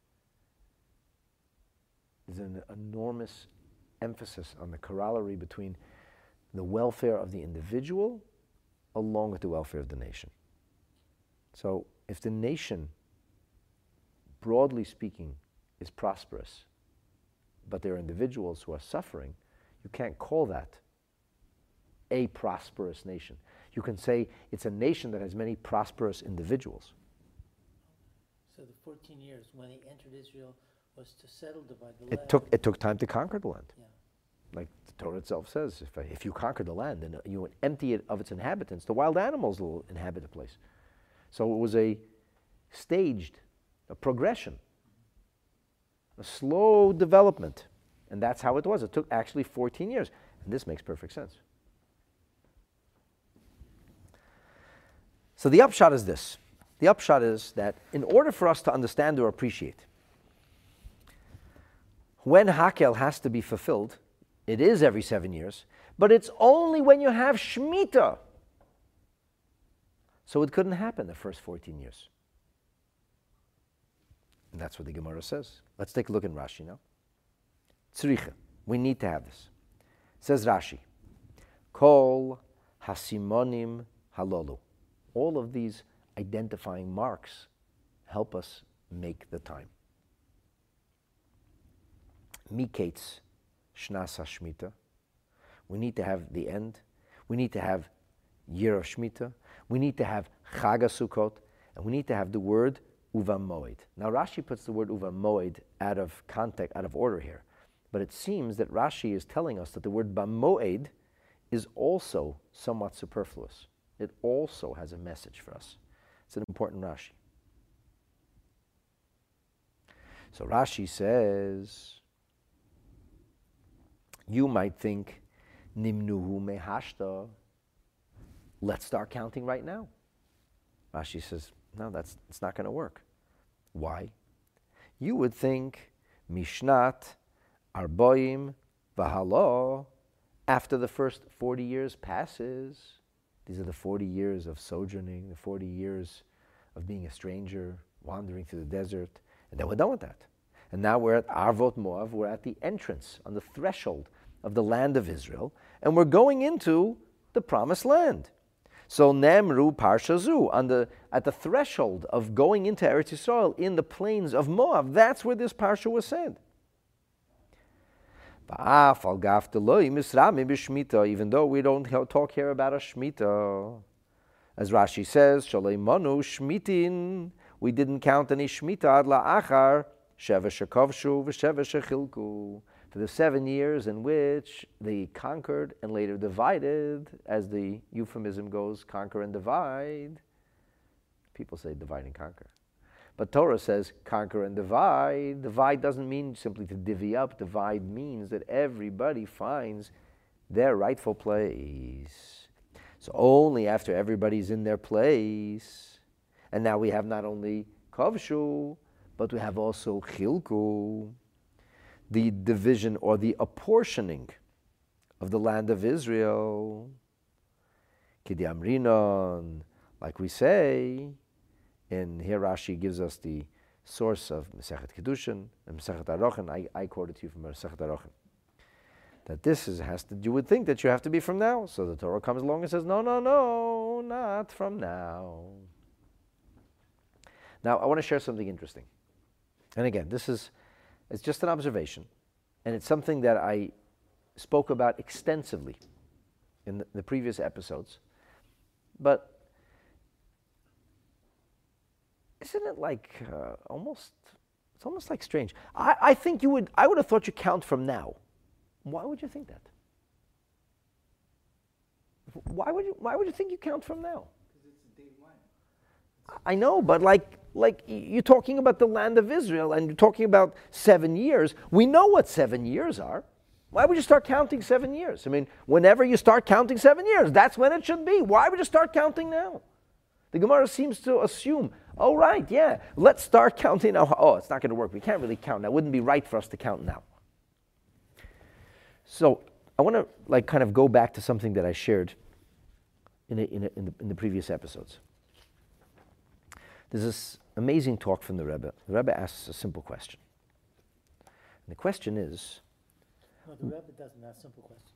There's an enormous emphasis on the corollary between the welfare of the individual along with the welfare of the nation. So if the nation, broadly speaking, is prosperous, but there are individuals who are suffering, you can't call that a prosperous nation. You can say it's a nation that has many prosperous individuals. So the 14 years when he entered Israel was to settle, divide the land. It took time to conquer the land. Yeah. Like the Torah itself says, if you conquer the land and you empty it of its inhabitants, the wild animals will inhabit the place. So it was a staged, a progression, a slow development. And that's how it was. It took actually 14 years. And this makes perfect sense. So the upshot is this. The upshot is that in order for us to understand or appreciate, when Hakel has to be fulfilled, it is every 7 years, but it's only when you have Shemitah. So it couldn't happen the first 14 years. And that's what the Gemara says. Let's take a look in Rashi now. Tzricha. We need to have this. Says Rashi, Kol hasimonim halolu. All of these identifying marks help us make the time. Miketz Shnas HaShmita. We need to have the end. We need to have Year of Shemitah. We need to have Chag HaSukkot. And we need to have the word Uva Moed. Now Rashi puts the word Uva Moed out of context, out of order here. But it seems that Rashi is telling us that the word Bamoed is also somewhat superfluous. It also has a message for us. It's an important Rashi. So Rashi says, you might think, Nimnuhu mehashta. Let's start counting right now. Rashi says, no, it's not going to work. Why? You would think, Mishnat Arboim Vahalo, after the first 40 years passes. These are the 40 years of sojourning, the 40 years of being a stranger, wandering through the desert, and then we're done with that. And now we're at Arvot Moav, we're at the entrance, on the threshold of the land of Israel, and we're going into the promised land. So Nemru Parshazu, at the threshold of going into Eretz Yisrael, in the plains of Moab, that's where this parsha was said. Even though we don't talk here about a Shemitah, as Rashi says, Shaleimanu Shmitin, we didn't count any Shemitah ad la'achar Sheva shekovshu v'sheva shechilku, for the 7 years in which they conquered and later divided, as the euphemism goes, conquer and divide. People say divide and conquer. But Torah says conquer and divide. Divide doesn't mean simply to divvy up. Divide means that everybody finds their rightful place. So only after everybody's in their place, and now we have not only kovshu, but we have also chilku, the division or the apportioning of the land of Israel. Kidi Amrinon, like we say, and here Rashi gives us the source of Masechet Kedushin and Masechet Arochen. I quote it to you from Masechet Arochen. That this you would think that you have to be from now. So the Torah comes along and says, no, not from now. Now I want to share something interesting. And again, it's just an observation, and it's something that I spoke about extensively in the previous episodes. But isn't it like it's almost like strange. I think I would have thought you count from now. Why would you think that? Why would you think you count from now? Because it's a day one. I know, but like you're talking about the land of Israel and you're talking about 7 years. We know what 7 years are. Why would you start counting 7 years? I mean, whenever you start counting 7 years, that's when it should be. Why would you start counting now? The Gemara seems to assume, oh, right, yeah, let's start counting now. Oh, it's not going to work. We can't really count now. It wouldn't be right for us to count now. So I want to kind of go back to something that I shared in the previous episodes. There's this amazing talk from the Rebbe. The Rebbe asks a simple question. And the question is... No, the Rebbe doesn't ask simple questions.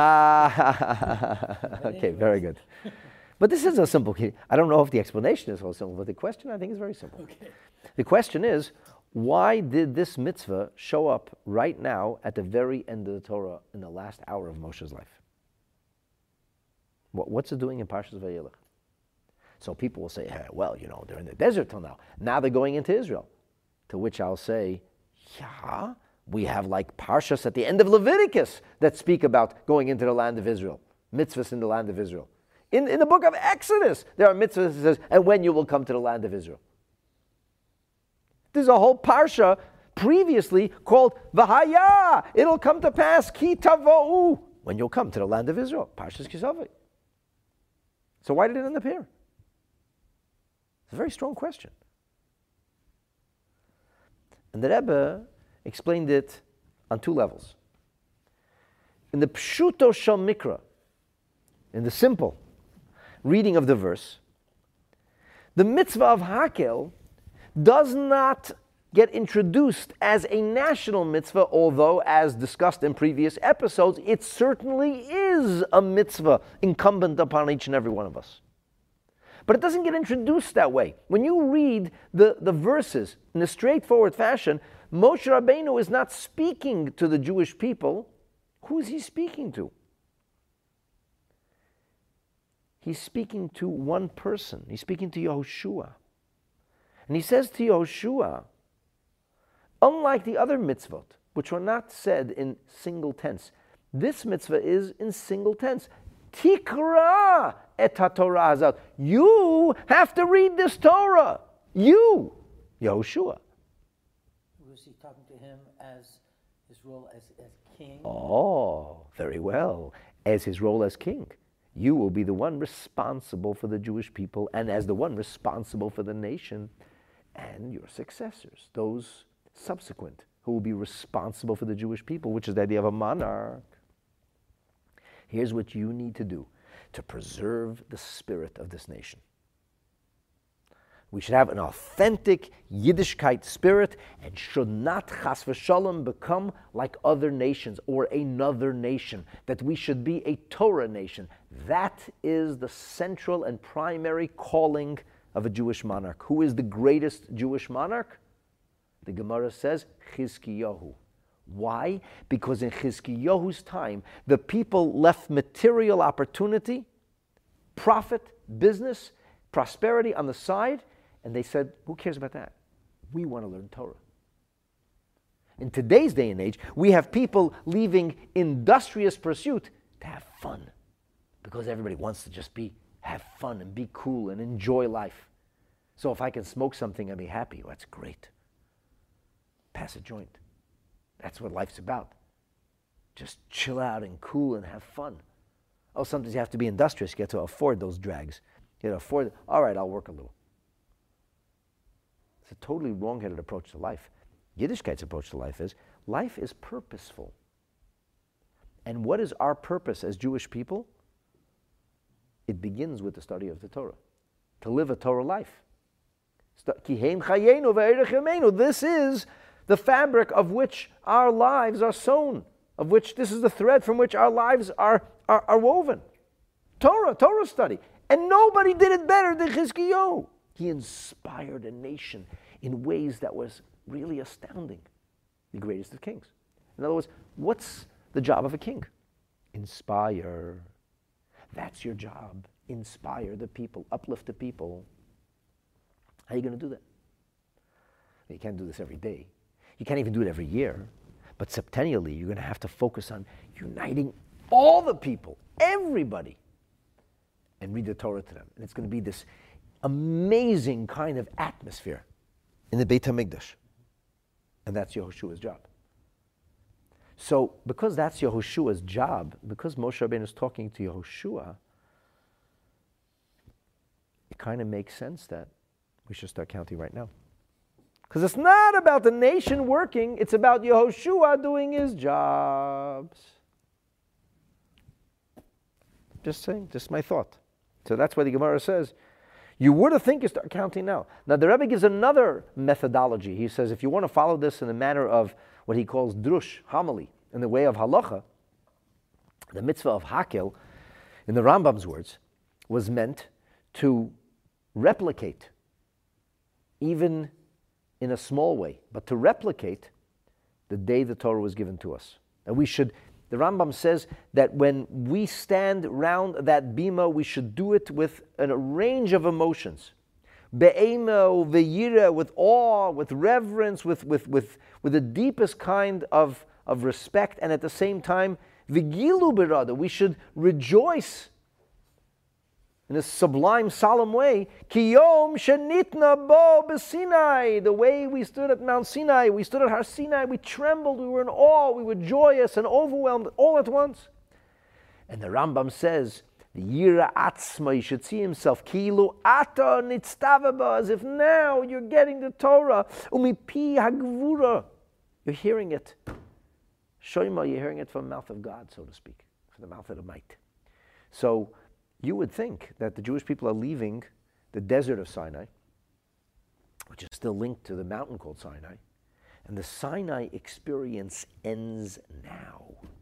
Okay, very good. But this is a simple key. I don't know if the explanation is so simple, but the question I think is very simple. Okay. The question is, why did this mitzvah show up right now at the very end of the Torah in the last hour of Moshe's life? What's it doing in Parshas Vayelech? So people will say, well, they're in the desert till now. Now they're going into Israel. To which I'll say, yeah, we have like Parshas at the end of Leviticus that speak about going into the land of Israel. Mitzvahs in the land of Israel. In the book of Exodus, there are mitzvahs that says, and when you will come to the land of Israel. There's a whole parsha previously called V'haya. It'll come to pass, ki tavo'u, when you'll come to the land of Israel. Parshas Kisavai. So why did it end up here? It's a very strong question. And the Rebbe explained it on two levels. In the Pshuto Shel Mikra, in the simple reading of the verse, the mitzvah of Hakel does not get introduced as a national mitzvah, although, as discussed in previous episodes, it certainly is a mitzvah incumbent upon each and every one of us. But it doesn't get introduced that way. When you read the verses in a straightforward fashion, Moshe Rabbeinu is not speaking to the Jewish people. Who is he speaking to? He's speaking to one person. He's speaking to Yehoshua. And he says to Yehoshua, unlike the other mitzvot, which were not said in single tense, this mitzvah is in single tense. Tikra et haTorah hazat. You have to read this Torah. You, Yehoshua. Was he talking to him as his role as king? Oh, very well. As his role as king. You will be the one responsible for the Jewish people, and as the one responsible for the nation, and your successors, those subsequent, who will be responsible for the Jewish people, which is the idea of a monarch. Here's what you need to do to preserve the spirit of this nation. We should have an authentic Yiddishkeit spirit and should not, chas v'shalom, become like other nations or another nation, that we should be a Torah nation. That is the central and primary calling of a Jewish monarch. Who is the greatest Jewish monarch? The Gemara says, Chizkiyahu. Why? Because in Chizkiyahu's time, the people left material opportunity, profit, business, prosperity on the side, and they said, who cares about that? We want to learn Torah. In today's day and age, we have people leaving industrious pursuit to have fun, because everybody wants to just have fun and be cool and enjoy life. So if I can smoke something and be happy, well, that's great. Pass a joint. That's what life's about. Just chill out and cool and have fun. Oh, sometimes you have to be industrious. You have to afford those drags. You have to afford, all right, I'll work a little. It's a totally wrong-headed approach to life. Yiddishkeit's approach to life is purposeful. And what is our purpose as Jewish people? It begins with the study of the Torah. To live a Torah life. This is the fabric of which our lives are sewn, of which this is the thread from which our lives are woven. Torah study. And nobody did it better than Chizkiyahu. He inspired a nation in ways that was really astounding. The greatest of kings. In other words, what's the job of a king? Inspire. That's your job. Inspire the people. Uplift the people. How are you going to do that? You can't do this every day. You can't even do it every year. But septennially, you're going to have to focus on uniting all the people, everybody, and read the Torah to them. And it's going to be this amazing kind of atmosphere in the Beit HaMikdash. And that's Yehoshua's job. So, because that's Yehoshua's job, because Moshe Rabbeinu is talking to Yehoshua, it kind of makes sense that we should start counting right now. Because it's not about the nation working, it's about Yehoshua doing his jobs. Just saying, just my thought. So that's why the Gemara says, you would think you start counting now. Now the Rebbe gives another methodology. He says if you want to follow this in the manner of what he calls drush, homily, in the way of halacha, the mitzvah of hakel, in the Rambam's words, was meant to replicate, even in a small way, but to replicate the day the Torah was given to us. And we should The Rambam says that when we stand round that bima, we should do it with a range of emotions. Be'ema, ve'yira, with awe, with reverence, with the deepest kind of respect, and at the same time, v'gilu berada, we should rejoice in a sublime, solemn way. Kiyom shenitna bo b'Sinai, the way we stood at Mount Sinai, we stood at Har Sinai, we trembled, we were in awe, we were joyous and overwhelmed all at once. And the Rambam says, the Yira Atzma, you should see himself, Kilu Ata Nitztavaba, as if now you're getting the Torah, Umipi Hagvura, you're hearing it. Shoima, you're hearing it from the mouth of God, so to speak, from the mouth of the might. So, you would think that the Jewish people are leaving the desert of Sinai, which is still linked to the mountain called Sinai, and the Sinai experience ends now.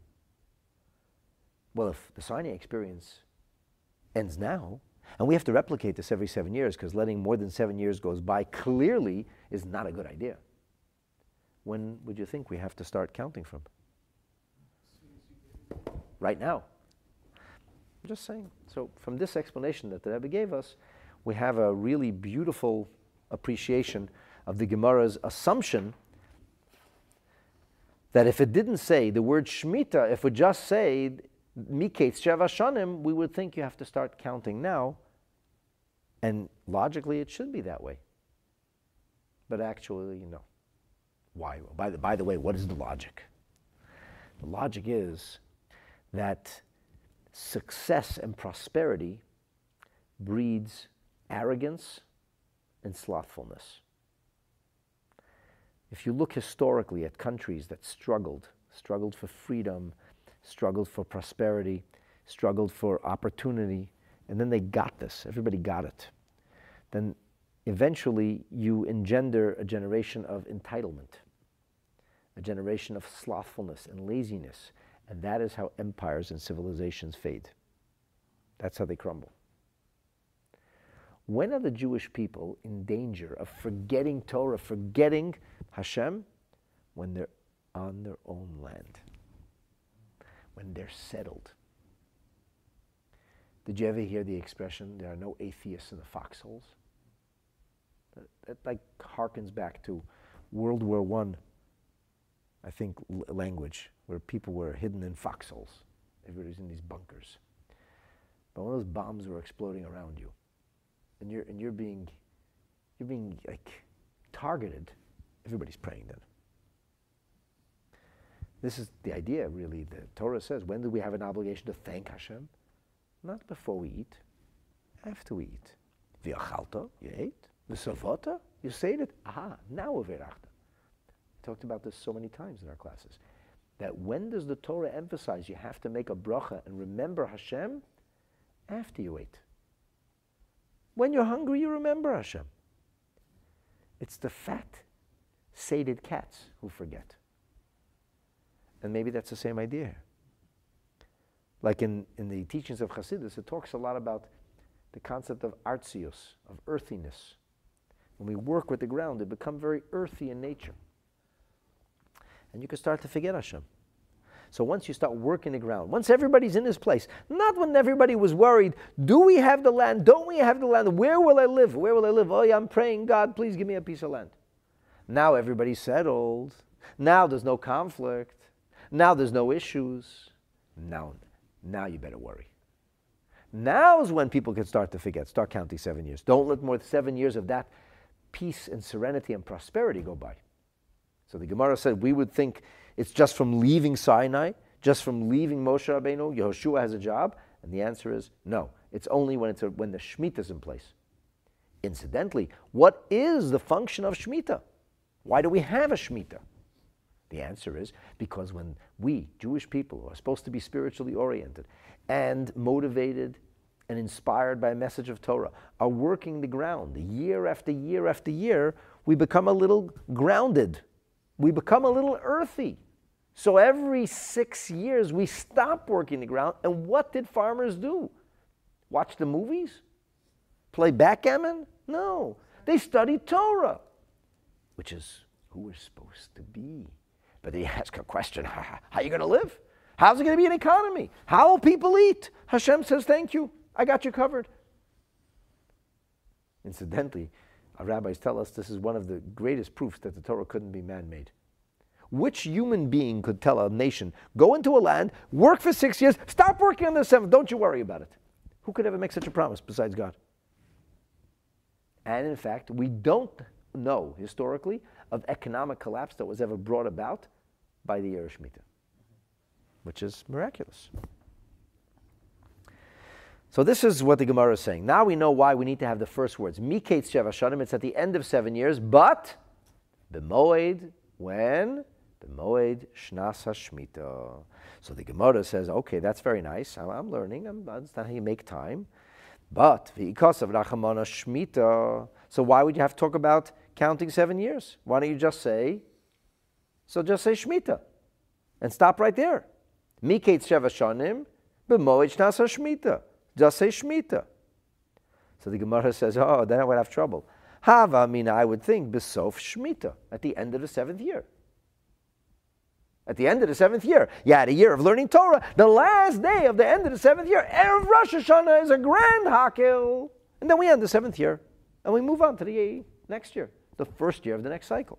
Well, if the Sinai experience ends now, and we have to replicate this every 7 years, because letting more than 7 years goes by clearly is not a good idea. When would you think we have to start counting from? Right now. I'm just saying. So from this explanation that the Rebbe gave us, we have a really beautiful appreciation of the Gemara's assumption that if it didn't say the word Shemitah, if it just say Miketz Sheva Shanim, we would think you have to start counting now. And logically it should be that way. But actually, no. Why? By the way, what is the logic? The logic is that success and prosperity breeds arrogance and slothfulness. If you look historically at countries that struggled for freedom, struggled for prosperity, struggled for opportunity, and then they got this, everybody got it, then eventually you engender a generation of entitlement, a generation of slothfulness and laziness. And that is how empires and civilizations fade. That's how they crumble. When are the Jewish people in danger of forgetting Torah, forgetting Hashem? When they're on their own land. When they're settled. Did you ever hear the expression, there are no atheists in the foxholes? That like harkens back to World War I, I think, language, where people were hidden in foxholes. Everybody's in these bunkers. But when those bombs were exploding around you, and you're being like targeted, everybody's praying then. This is the idea, really. The Torah says, when do we have an obligation to thank Hashem? Not before we eat, after we eat. V'achalta, you ate. V'savata, you said it. Aha, now uverachta. We talked about this so many times in our classes. That when does the Torah emphasize you have to make a bracha and remember Hashem? After you ate. When you're hungry, you remember Hashem. It's the fat, sated cats who forget. And maybe that's the same idea here. Like in the teachings of Chassidus, it talks a lot about the concept of artzius, of earthiness. When we work with the ground, it becomes very earthy in nature. And you can start to forget Hashem. So once you start working the ground, once everybody's in this place, not when everybody was worried, do we have the land? Don't we have the land? Where will I live? Where will I live? Oh yeah, I'm praying, God, please give me a piece of land. Now everybody's settled. Now there's no conflict. Now there's no issues. Now you better worry. Now is when people can start to forget. Start counting 7 years. Don't let more than 7 years of that peace and serenity and prosperity go by. So the Gemara said we would think it's just from leaving Sinai, just from leaving Moshe Rabbeinu, Yehoshua has a job, and the answer is no. It's only when the Shemitah is in place. Incidentally, what is the function of Shemitah? Why do we have a Shemitah? The answer is because when we, Jewish people, who are supposed to be spiritually oriented and motivated and inspired by a message of Torah, are working the ground year after year after year, we become a little grounded. We become a little earthy. So every 6 years we stop working the ground. And what did farmers do? Watch the movies? Play backgammon? No. They studied Torah, which is who we're supposed to be. But they ask a question, how are you going to live? How's it going to be an economy? How will people eat? Hashem says, thank you. I got you covered. Incidentally, our rabbis tell us this is one of the greatest proofs that the Torah couldn't be man-made. Which human being could tell a nation, go into a land, work for 6 years, stop working on the 7th, don't you worry about it? Who could ever make such a promise besides God? And in fact, we don't know historically of economic collapse that was ever brought about by the year of Shemitah, which is miraculous. So this is what the Gemara is saying. Now we know why we need to have the first words. Miketz Sheva Shanim, it's at the end of 7 years, but b'moed, when? B'moed Shnas HaShemitah. So the Gemara says, okay, that's very nice. I'm learning. I understand how you make time. But v'ikos of Rachamana Shemitah. So why would you have to talk about counting 7 years? Why don't you just say Shemitah and stop right there. Miketz Sheva Shanim, b'moed Shnas HaShemitah. Just say Shemitah. So the Gemara says, then I would have trouble. Hava mina, I would think, besof Shemitah, at the end of the 7th year. At the end of the 7th year, you had a year of learning Torah. The last day of the end of the 7th year, Erev Rosh Hashanah, is a grand hakel. And then we end the 7th year, and we move on to the next year, the first year of the next cycle.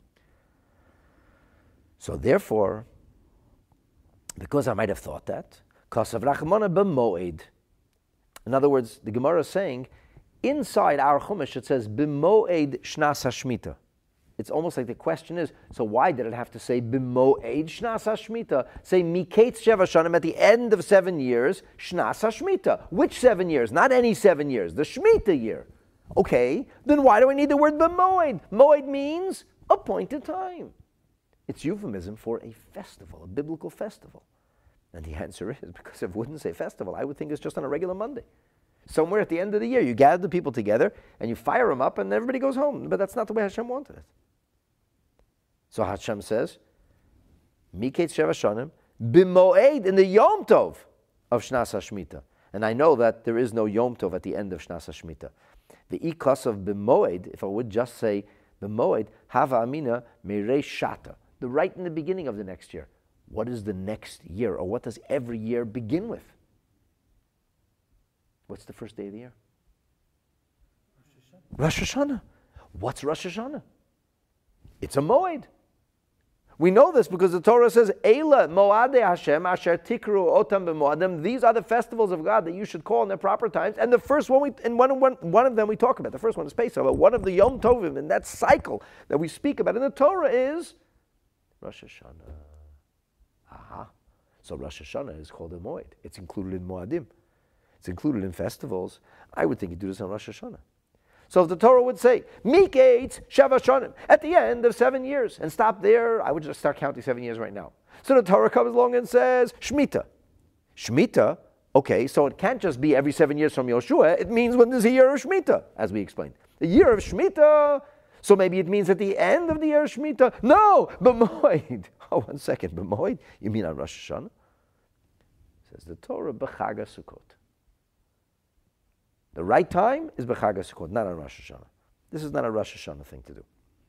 So therefore, because I might have thought that, Kasav Rachmana b'moed. In other words, the Gemara is saying, inside our Chumash it says, b'moed Shnas HaShemitah. It's almost like the question is, so why did it have to say b'moed Shnas HaShemitah? Say Miketz Sheva Shanim, at the end of 7 years, Shnas HaShemitah. Which 7 years? Not any 7 years, the Shemitah year. Okay, then why do we need the word b'moed? Moed means appointed time. It's euphemism for a festival, a biblical festival. And the answer is, because if it wouldn't say festival, I would think it's just on a regular Monday. Somewhere at the end of the year, you gather the people together, and you fire them up, and everybody goes home. But that's not the way Hashem wanted it. So Hashem says, Miketz Sheva Shanim, b'moed, in the Yom Tov of Shnas HaShemitah. And I know that there is no Yom Tov at the end of Shnas HaShemitah. The ikos of b'moed, if I would just say b'moed, hava amina meirei shata, the right in the beginning of the next year. What is the next year, or what does every year begin with? What's the first day of the year? Rosh Hashanah. What's Rosh Hashanah? It's a moed. We know this because the Torah says, Eila moadei Hashem asher tikru otam b'moadim. These are the festivals of God that you should call in their proper times. And the first one, one of them we talk about. The first one is Pesach, but one of the Yom Tovim in that cycle that we speak about in the Torah is Rosh Hashanah. Aha. So Rosh Hashanah is called a moed. It's included in Moadim. It's included in festivals. I would think you do this on Rosh Hashanah. So if the Torah would say, Miketz Sheva Shanim, at the end of 7 years, and stop there, I would just start counting 7 years right now. So the Torah comes along and says, Shemitah. Shemitah, okay, so it can't just be every 7 years from Yoshua. It means when there's a year of Shemitah, as we explained. The year of Shemitah, so maybe it means at the end of the year of Shemitah. No, b'moed. Oh, 1 second, b'moed? You mean on Rosh Hashanah? Says the Torah, b'chag HaSukkot. The right time is b'chag HaSukkot, not on Rosh Hashanah. This is not a Rosh Hashanah thing to do.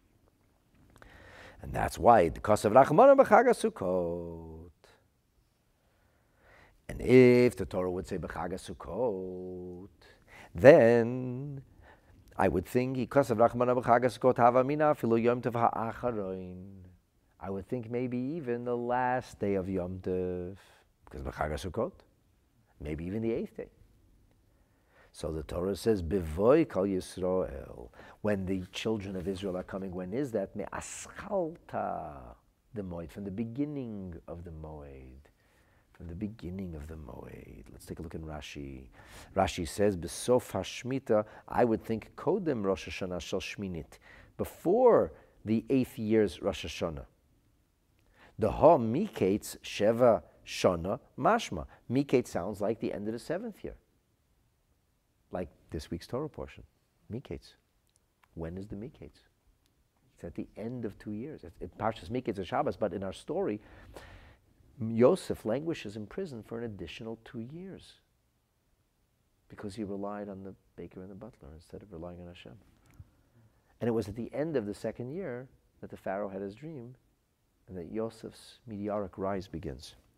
And that's why the Kasav Rachmana b'chag HaSukkot. And if the Torah would say b'chag HaSukkot, then I would think Kasav Rachmana b'chag HaSukkot hava mina afilu Yom Tov ha'acharon. I would think maybe even the last day of Yom Tov, because b'chag HaSukkot, maybe even the 8th day. So the Torah says, B'voy kal Yisrael. When the children of Israel are coming, when is that? Me'aschalta, the moed, from the beginning of the moed. From the beginning of the moed. Let's take a look in Rashi. Rashi says, B'sof hashmita, I would think Kodem Rosh Hashanah shel Shminit, before the 8th year's Rosh Hashanah. The ha Miketz Sheva Shana Mashma. Miketz sounds like the end of the 7th year. Like this week's Torah portion, Miketz. When is the Miketz? It's at the end of 2 years. It Parshas Miketz is Shabbos, but in our story, Yosef languishes in prison for an additional 2 years because he relied on the baker and the butler instead of relying on Hashem. And it was at the end of the 2nd year that the Pharaoh had his dream and that Yosef's meteoric rise begins.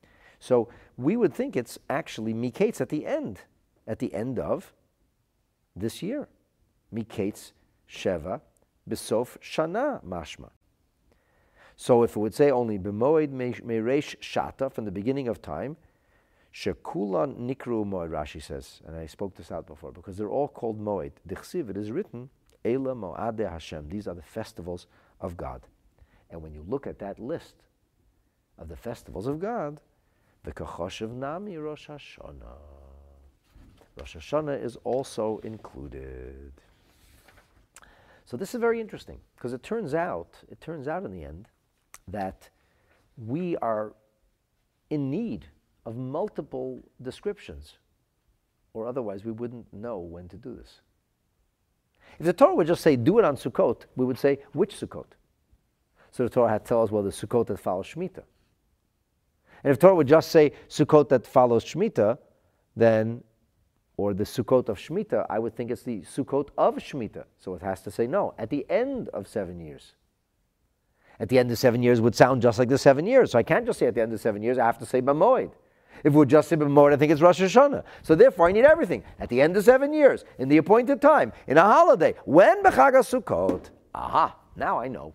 So we would think it's actually Miketz at the end of this year. Miketz Sheva Besof Shana Mashma. So if it would say only B'moed Meresh Shata, from the beginning of time, Shekulan Nikru Moed, Rashi says, and I spoke this out before, because they're all called Moed. Dichsiv, it is written, Eila Moade Hashem. These are the festivals of God. And when you look at that list of the festivals of God, V'kachoshev Nami Rosh Hashanah. Rosh Hashanah is also included. So this is very interesting, because it turns out in the end that we are in need of multiple descriptions, or otherwise we wouldn't know when to do this. If the Torah would just say, do it on Sukkot, we would say, which Sukkot? So the Torah had to tell us, well, the Sukkot that follows Shemitah. And if Torah would just say Sukkot that follows Shemitah, then, or the Sukkot of Shemitah, I would think it's the Sukkot of Shemitah. So it has to say no, at the end of 7 years. At the end of 7 years would sound just like the 7 years. So I can't just say at the end of 7 years, I have to say B'moed. If we would just say B'moed, I think it's Rosh Hashanah. So therefore I need everything. At the end of 7 years, in the appointed time, in a holiday, when B'chag HaSukkot. Aha, now I know.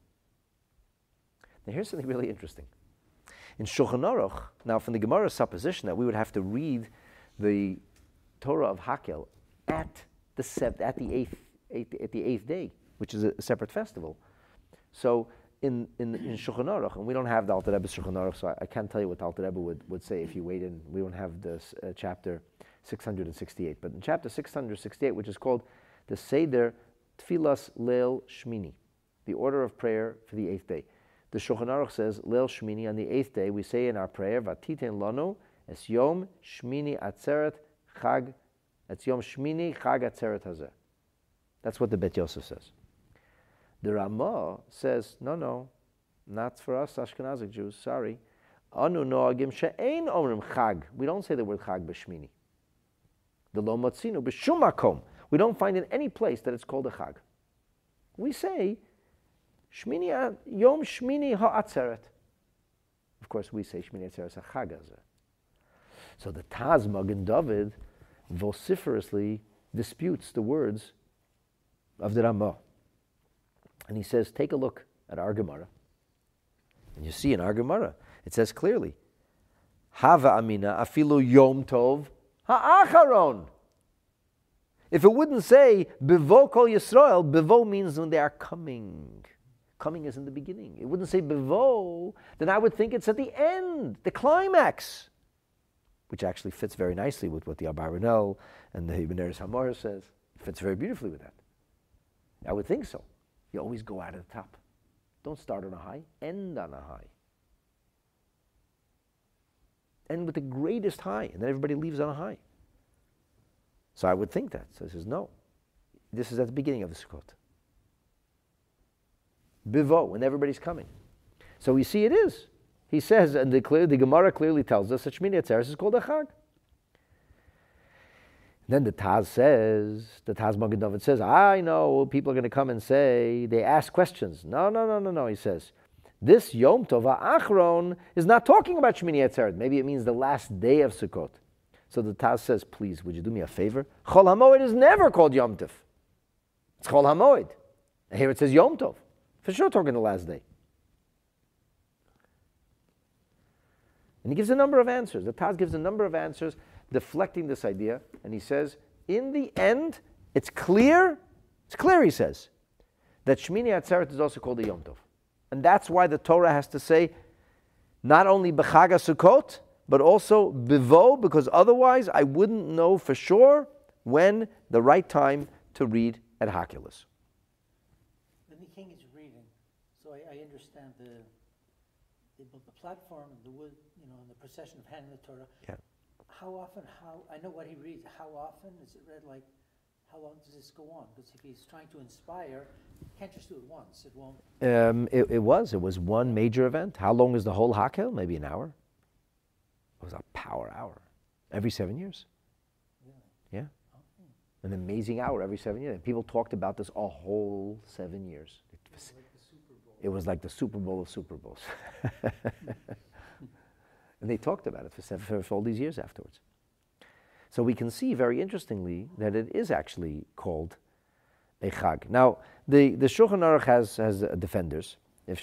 Now here's something really interesting. In Shulchan Aruch, now from the Gemara's supposition that we would have to read the Torah of Hakel at the eighth day, which is a separate festival. So in Shulchan Aruch, and we don't have the Alter Rebbe's Shulchan Aruch, so I can't tell you what the Alter Rebbe would say if you wait in. We don't have this chapter 668. But in chapter 668, which is called the Seder Tfilas Leil Shmini, the order of prayer for the 8th day. The Shulchan Aruch says, Leil Shmini, on the 8th day, we say in our prayer, Vatiten Lanu, Es Yom Shmini Atzeret Chag, it's Yom Shmini Chag Atzeret Hazeh. That's what the Bet Yosef says. The Ramah says, no, not for us Ashkenazic Jews, sorry. Anu noagim she'ein omrim Chag. We don't say the word Chag b'Shmini. The Lo Motzinu b'Shum Makom. We don't find in any place that it's called a Chag. We say, Shmini, Yom Shmini Ha'atzeret. Of course, we say Shmini Atzeret Chag Hazeh. So the Taz Magen David vociferously disputes the words of the Ramah. And he says, take a look at our Gemara. And you see in our Gemara, it says clearly, Hava Amina Afilu Yom Tov Ha'acharon. If it wouldn't say, Bevo Kol Yisrael, Bevo means when they are coming. Coming is in the beginning. It wouldn't say Bevo, then I would think it's at the end, the climax. Which actually fits very nicely with what the Abarinel and the Ibn Eretz Hamor says. It fits very beautifully with that. I would think so. You always go out at the top. Don't start on a high, end on a high. End with the greatest high, and then everybody leaves on a high. So I would think that. So he says, no. This is at the beginning of the Sukkot. Bivo, when everybody's coming. So we see it is. He says, and the Gemara clearly tells us that Shmini Atzeres is called a Chag. Then the Taz says, the Taz Magen David says, I know people are going to come and say, they ask questions. No, he says, this Yom Tov HaAchron is not talking about Shmini Atzeret. Maybe it means the last day of Sukkot. So the Taz says, please, would you do me a favor? Chol HaMoed is never called Yom Tov. It's Chol HaMoed. And here it says Yom Tov. For sure talking the last day. And he gives a number of answers. The Taz gives a number of answers deflecting this idea, and he says, in the end, it's clear, he says, that Shmini Atzeret is also called a Yom Tov. And that's why the Torah has to say, not only B'chag HaSukkot, but also Bivo, because otherwise I wouldn't know for sure when the right time to read at Hakel is. When the king is reading, so I understand they built the platform, the wood, and the procession of handing the Torah. Yeah. How often, I know what he reads, how often is it read, like, how long does this go on? Because if he's trying to inspire, you can't just do it once, it won't. It was one major event. How long is the whole Hakel? Maybe an hour. It was a power hour. Every 7 years. Really? Yeah. Okay. An amazing hour every 7 years. People talked about this a whole 7 years. It was like the Super Bowl of Super Bowls. And they talked about it for all these years afterwards. So we can see very interestingly that it is actually called a Chag. Now, the Shulchan Aruch has defenders. The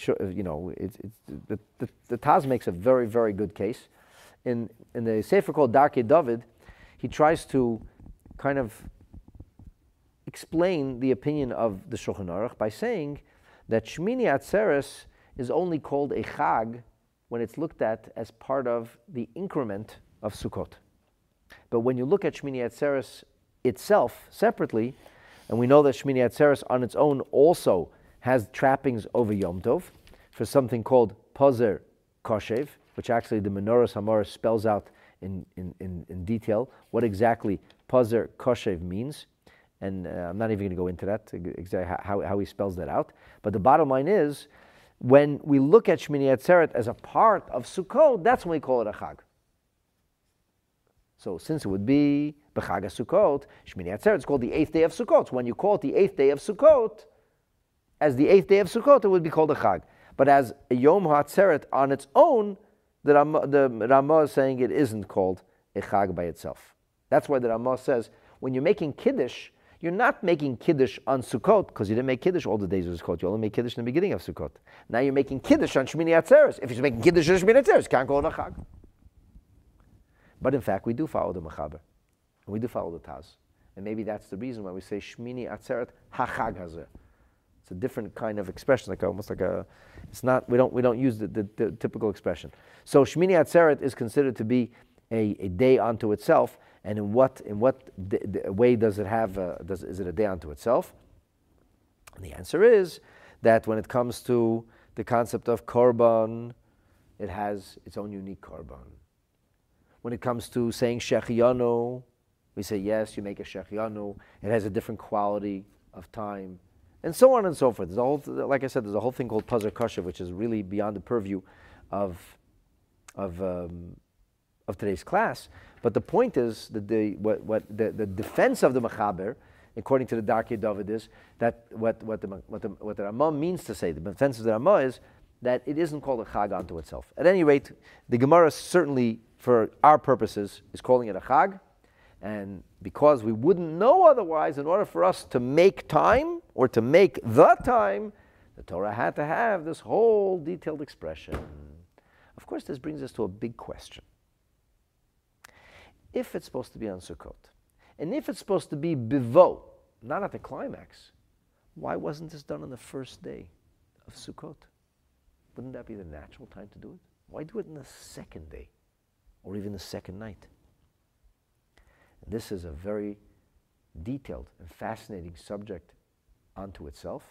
Taz makes a very, very good case. In the Sefer called Darkei David, he tries to kind of explain the opinion of the Shulchan Aruch by saying that Shmini Atzeres is only called a Chag when it's looked at as part of the increment of Sukkot. But when you look at Shmini Atzeres itself separately, and we know that Shmini Atzeres on its own also has trappings over Yom Tov for something called Pozer Koshev, which actually the Menorahs Hamor spells out in detail what exactly Pozer Koshev means. And I'm not even going to go into that, exactly how he spells that out. But the bottom line is, when we look at Shmini Atzeret as a part of Sukkot, that's when we call it a Chag. So since it would be B'Chag HaSukkot, Shmini Atzeret is called the 8th day of Sukkot. So when you call it the 8th day of Sukkot, as the 8th day of Sukkot, it would be called a Chag. But as a Yom HaAtzeret on its own, the Ramah is saying it isn't called a Chag by itself. That's why the Ramah says, when you're making Kiddush, you're not making Kiddush on Sukkot, because you didn't make Kiddush all the days of Sukkot. You only make Kiddush in the beginning of Sukkot. Now you're making Kiddush on Shmini Atzeres. If you're making Kiddush on Shmini Atzeres, you can't call it a Chag. But in fact, we do follow the Mechaber. And we do follow the Taz. And maybe that's the reason why we say Shmini Atzeret HaChag Hazeh. It's a different kind of expression, like almost like a, it's not, we don't use the typical expression. So Shmini Atzeret is considered to be a day unto itself, and in what way does it have, is it a day unto itself? And the answer is that when it comes to the concept of Korban, it has its own unique Korban. When it comes to saying Shechianu, we say yes, you make a Shechianu, it has a different quality of time, and so on and so forth. There's a whole, like I said, there's a whole thing called Pozer Koshev, which is really beyond the purview of today's class. But the point is that the defense of the Mechaber, according to the Darkei David, is that what the Ramah means to say, the defense of the Ramah is that it isn't called a Chag unto itself. At any rate, the Gemara certainly, for our purposes, is calling it a Chag, and because we wouldn't know otherwise, in order for us to make time, or to make the time, the Torah had to have this whole detailed expression. Of course, this brings us to a big question. If it's supposed to be on Sukkot, and if it's supposed to be bivo, not at the climax, why wasn't this done on the first day of Sukkot? Wouldn't that be the natural time to do it? Why do it in the second day, or even the second night? And this is a very detailed and fascinating subject unto itself.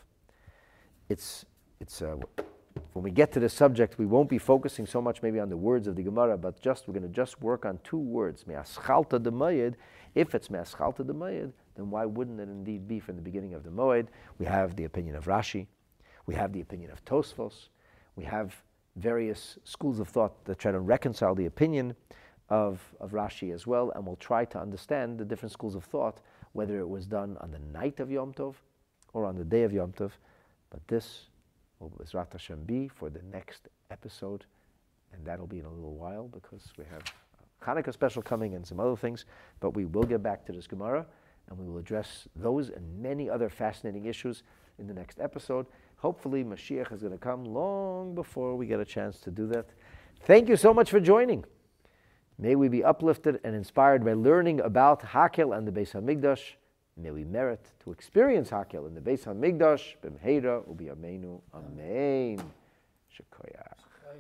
When we get to this subject, we won't be focusing so much maybe on the words of the Gemara, but we're going to just work on two words. Me'aschalta de Moed. If it's me'aschalta de Moed, then why wouldn't it indeed be from the beginning of the Moed? We have the opinion of Rashi. We have the opinion of Tosfos. We have various schools of thought that try to reconcile the opinion of Rashi as well, and we'll try to understand the different schools of thought, whether it was done on the night of Yom Tov or on the day of Yom Tov. But this will B'ezrat Hashem be for the next episode, and that'll be in a little while because we have Hanukkah special coming and some other things, but we will get back to this Gemara, and we will address those and many other fascinating issues in the next episode. Hopefully Mashiach is going to come long before we get a chance to do that. Thank you so much for joining. May we be uplifted and inspired by learning about Hakel and the Beis HaMikdash. May we merit to experience Hakel in the Beis HaMikdash. B'mheira u'biyameinu. Amen. Shekoyach.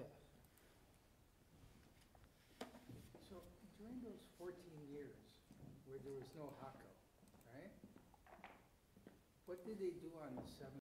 So during those 14 years where there was no Hakel, right? What did they do on the 7th?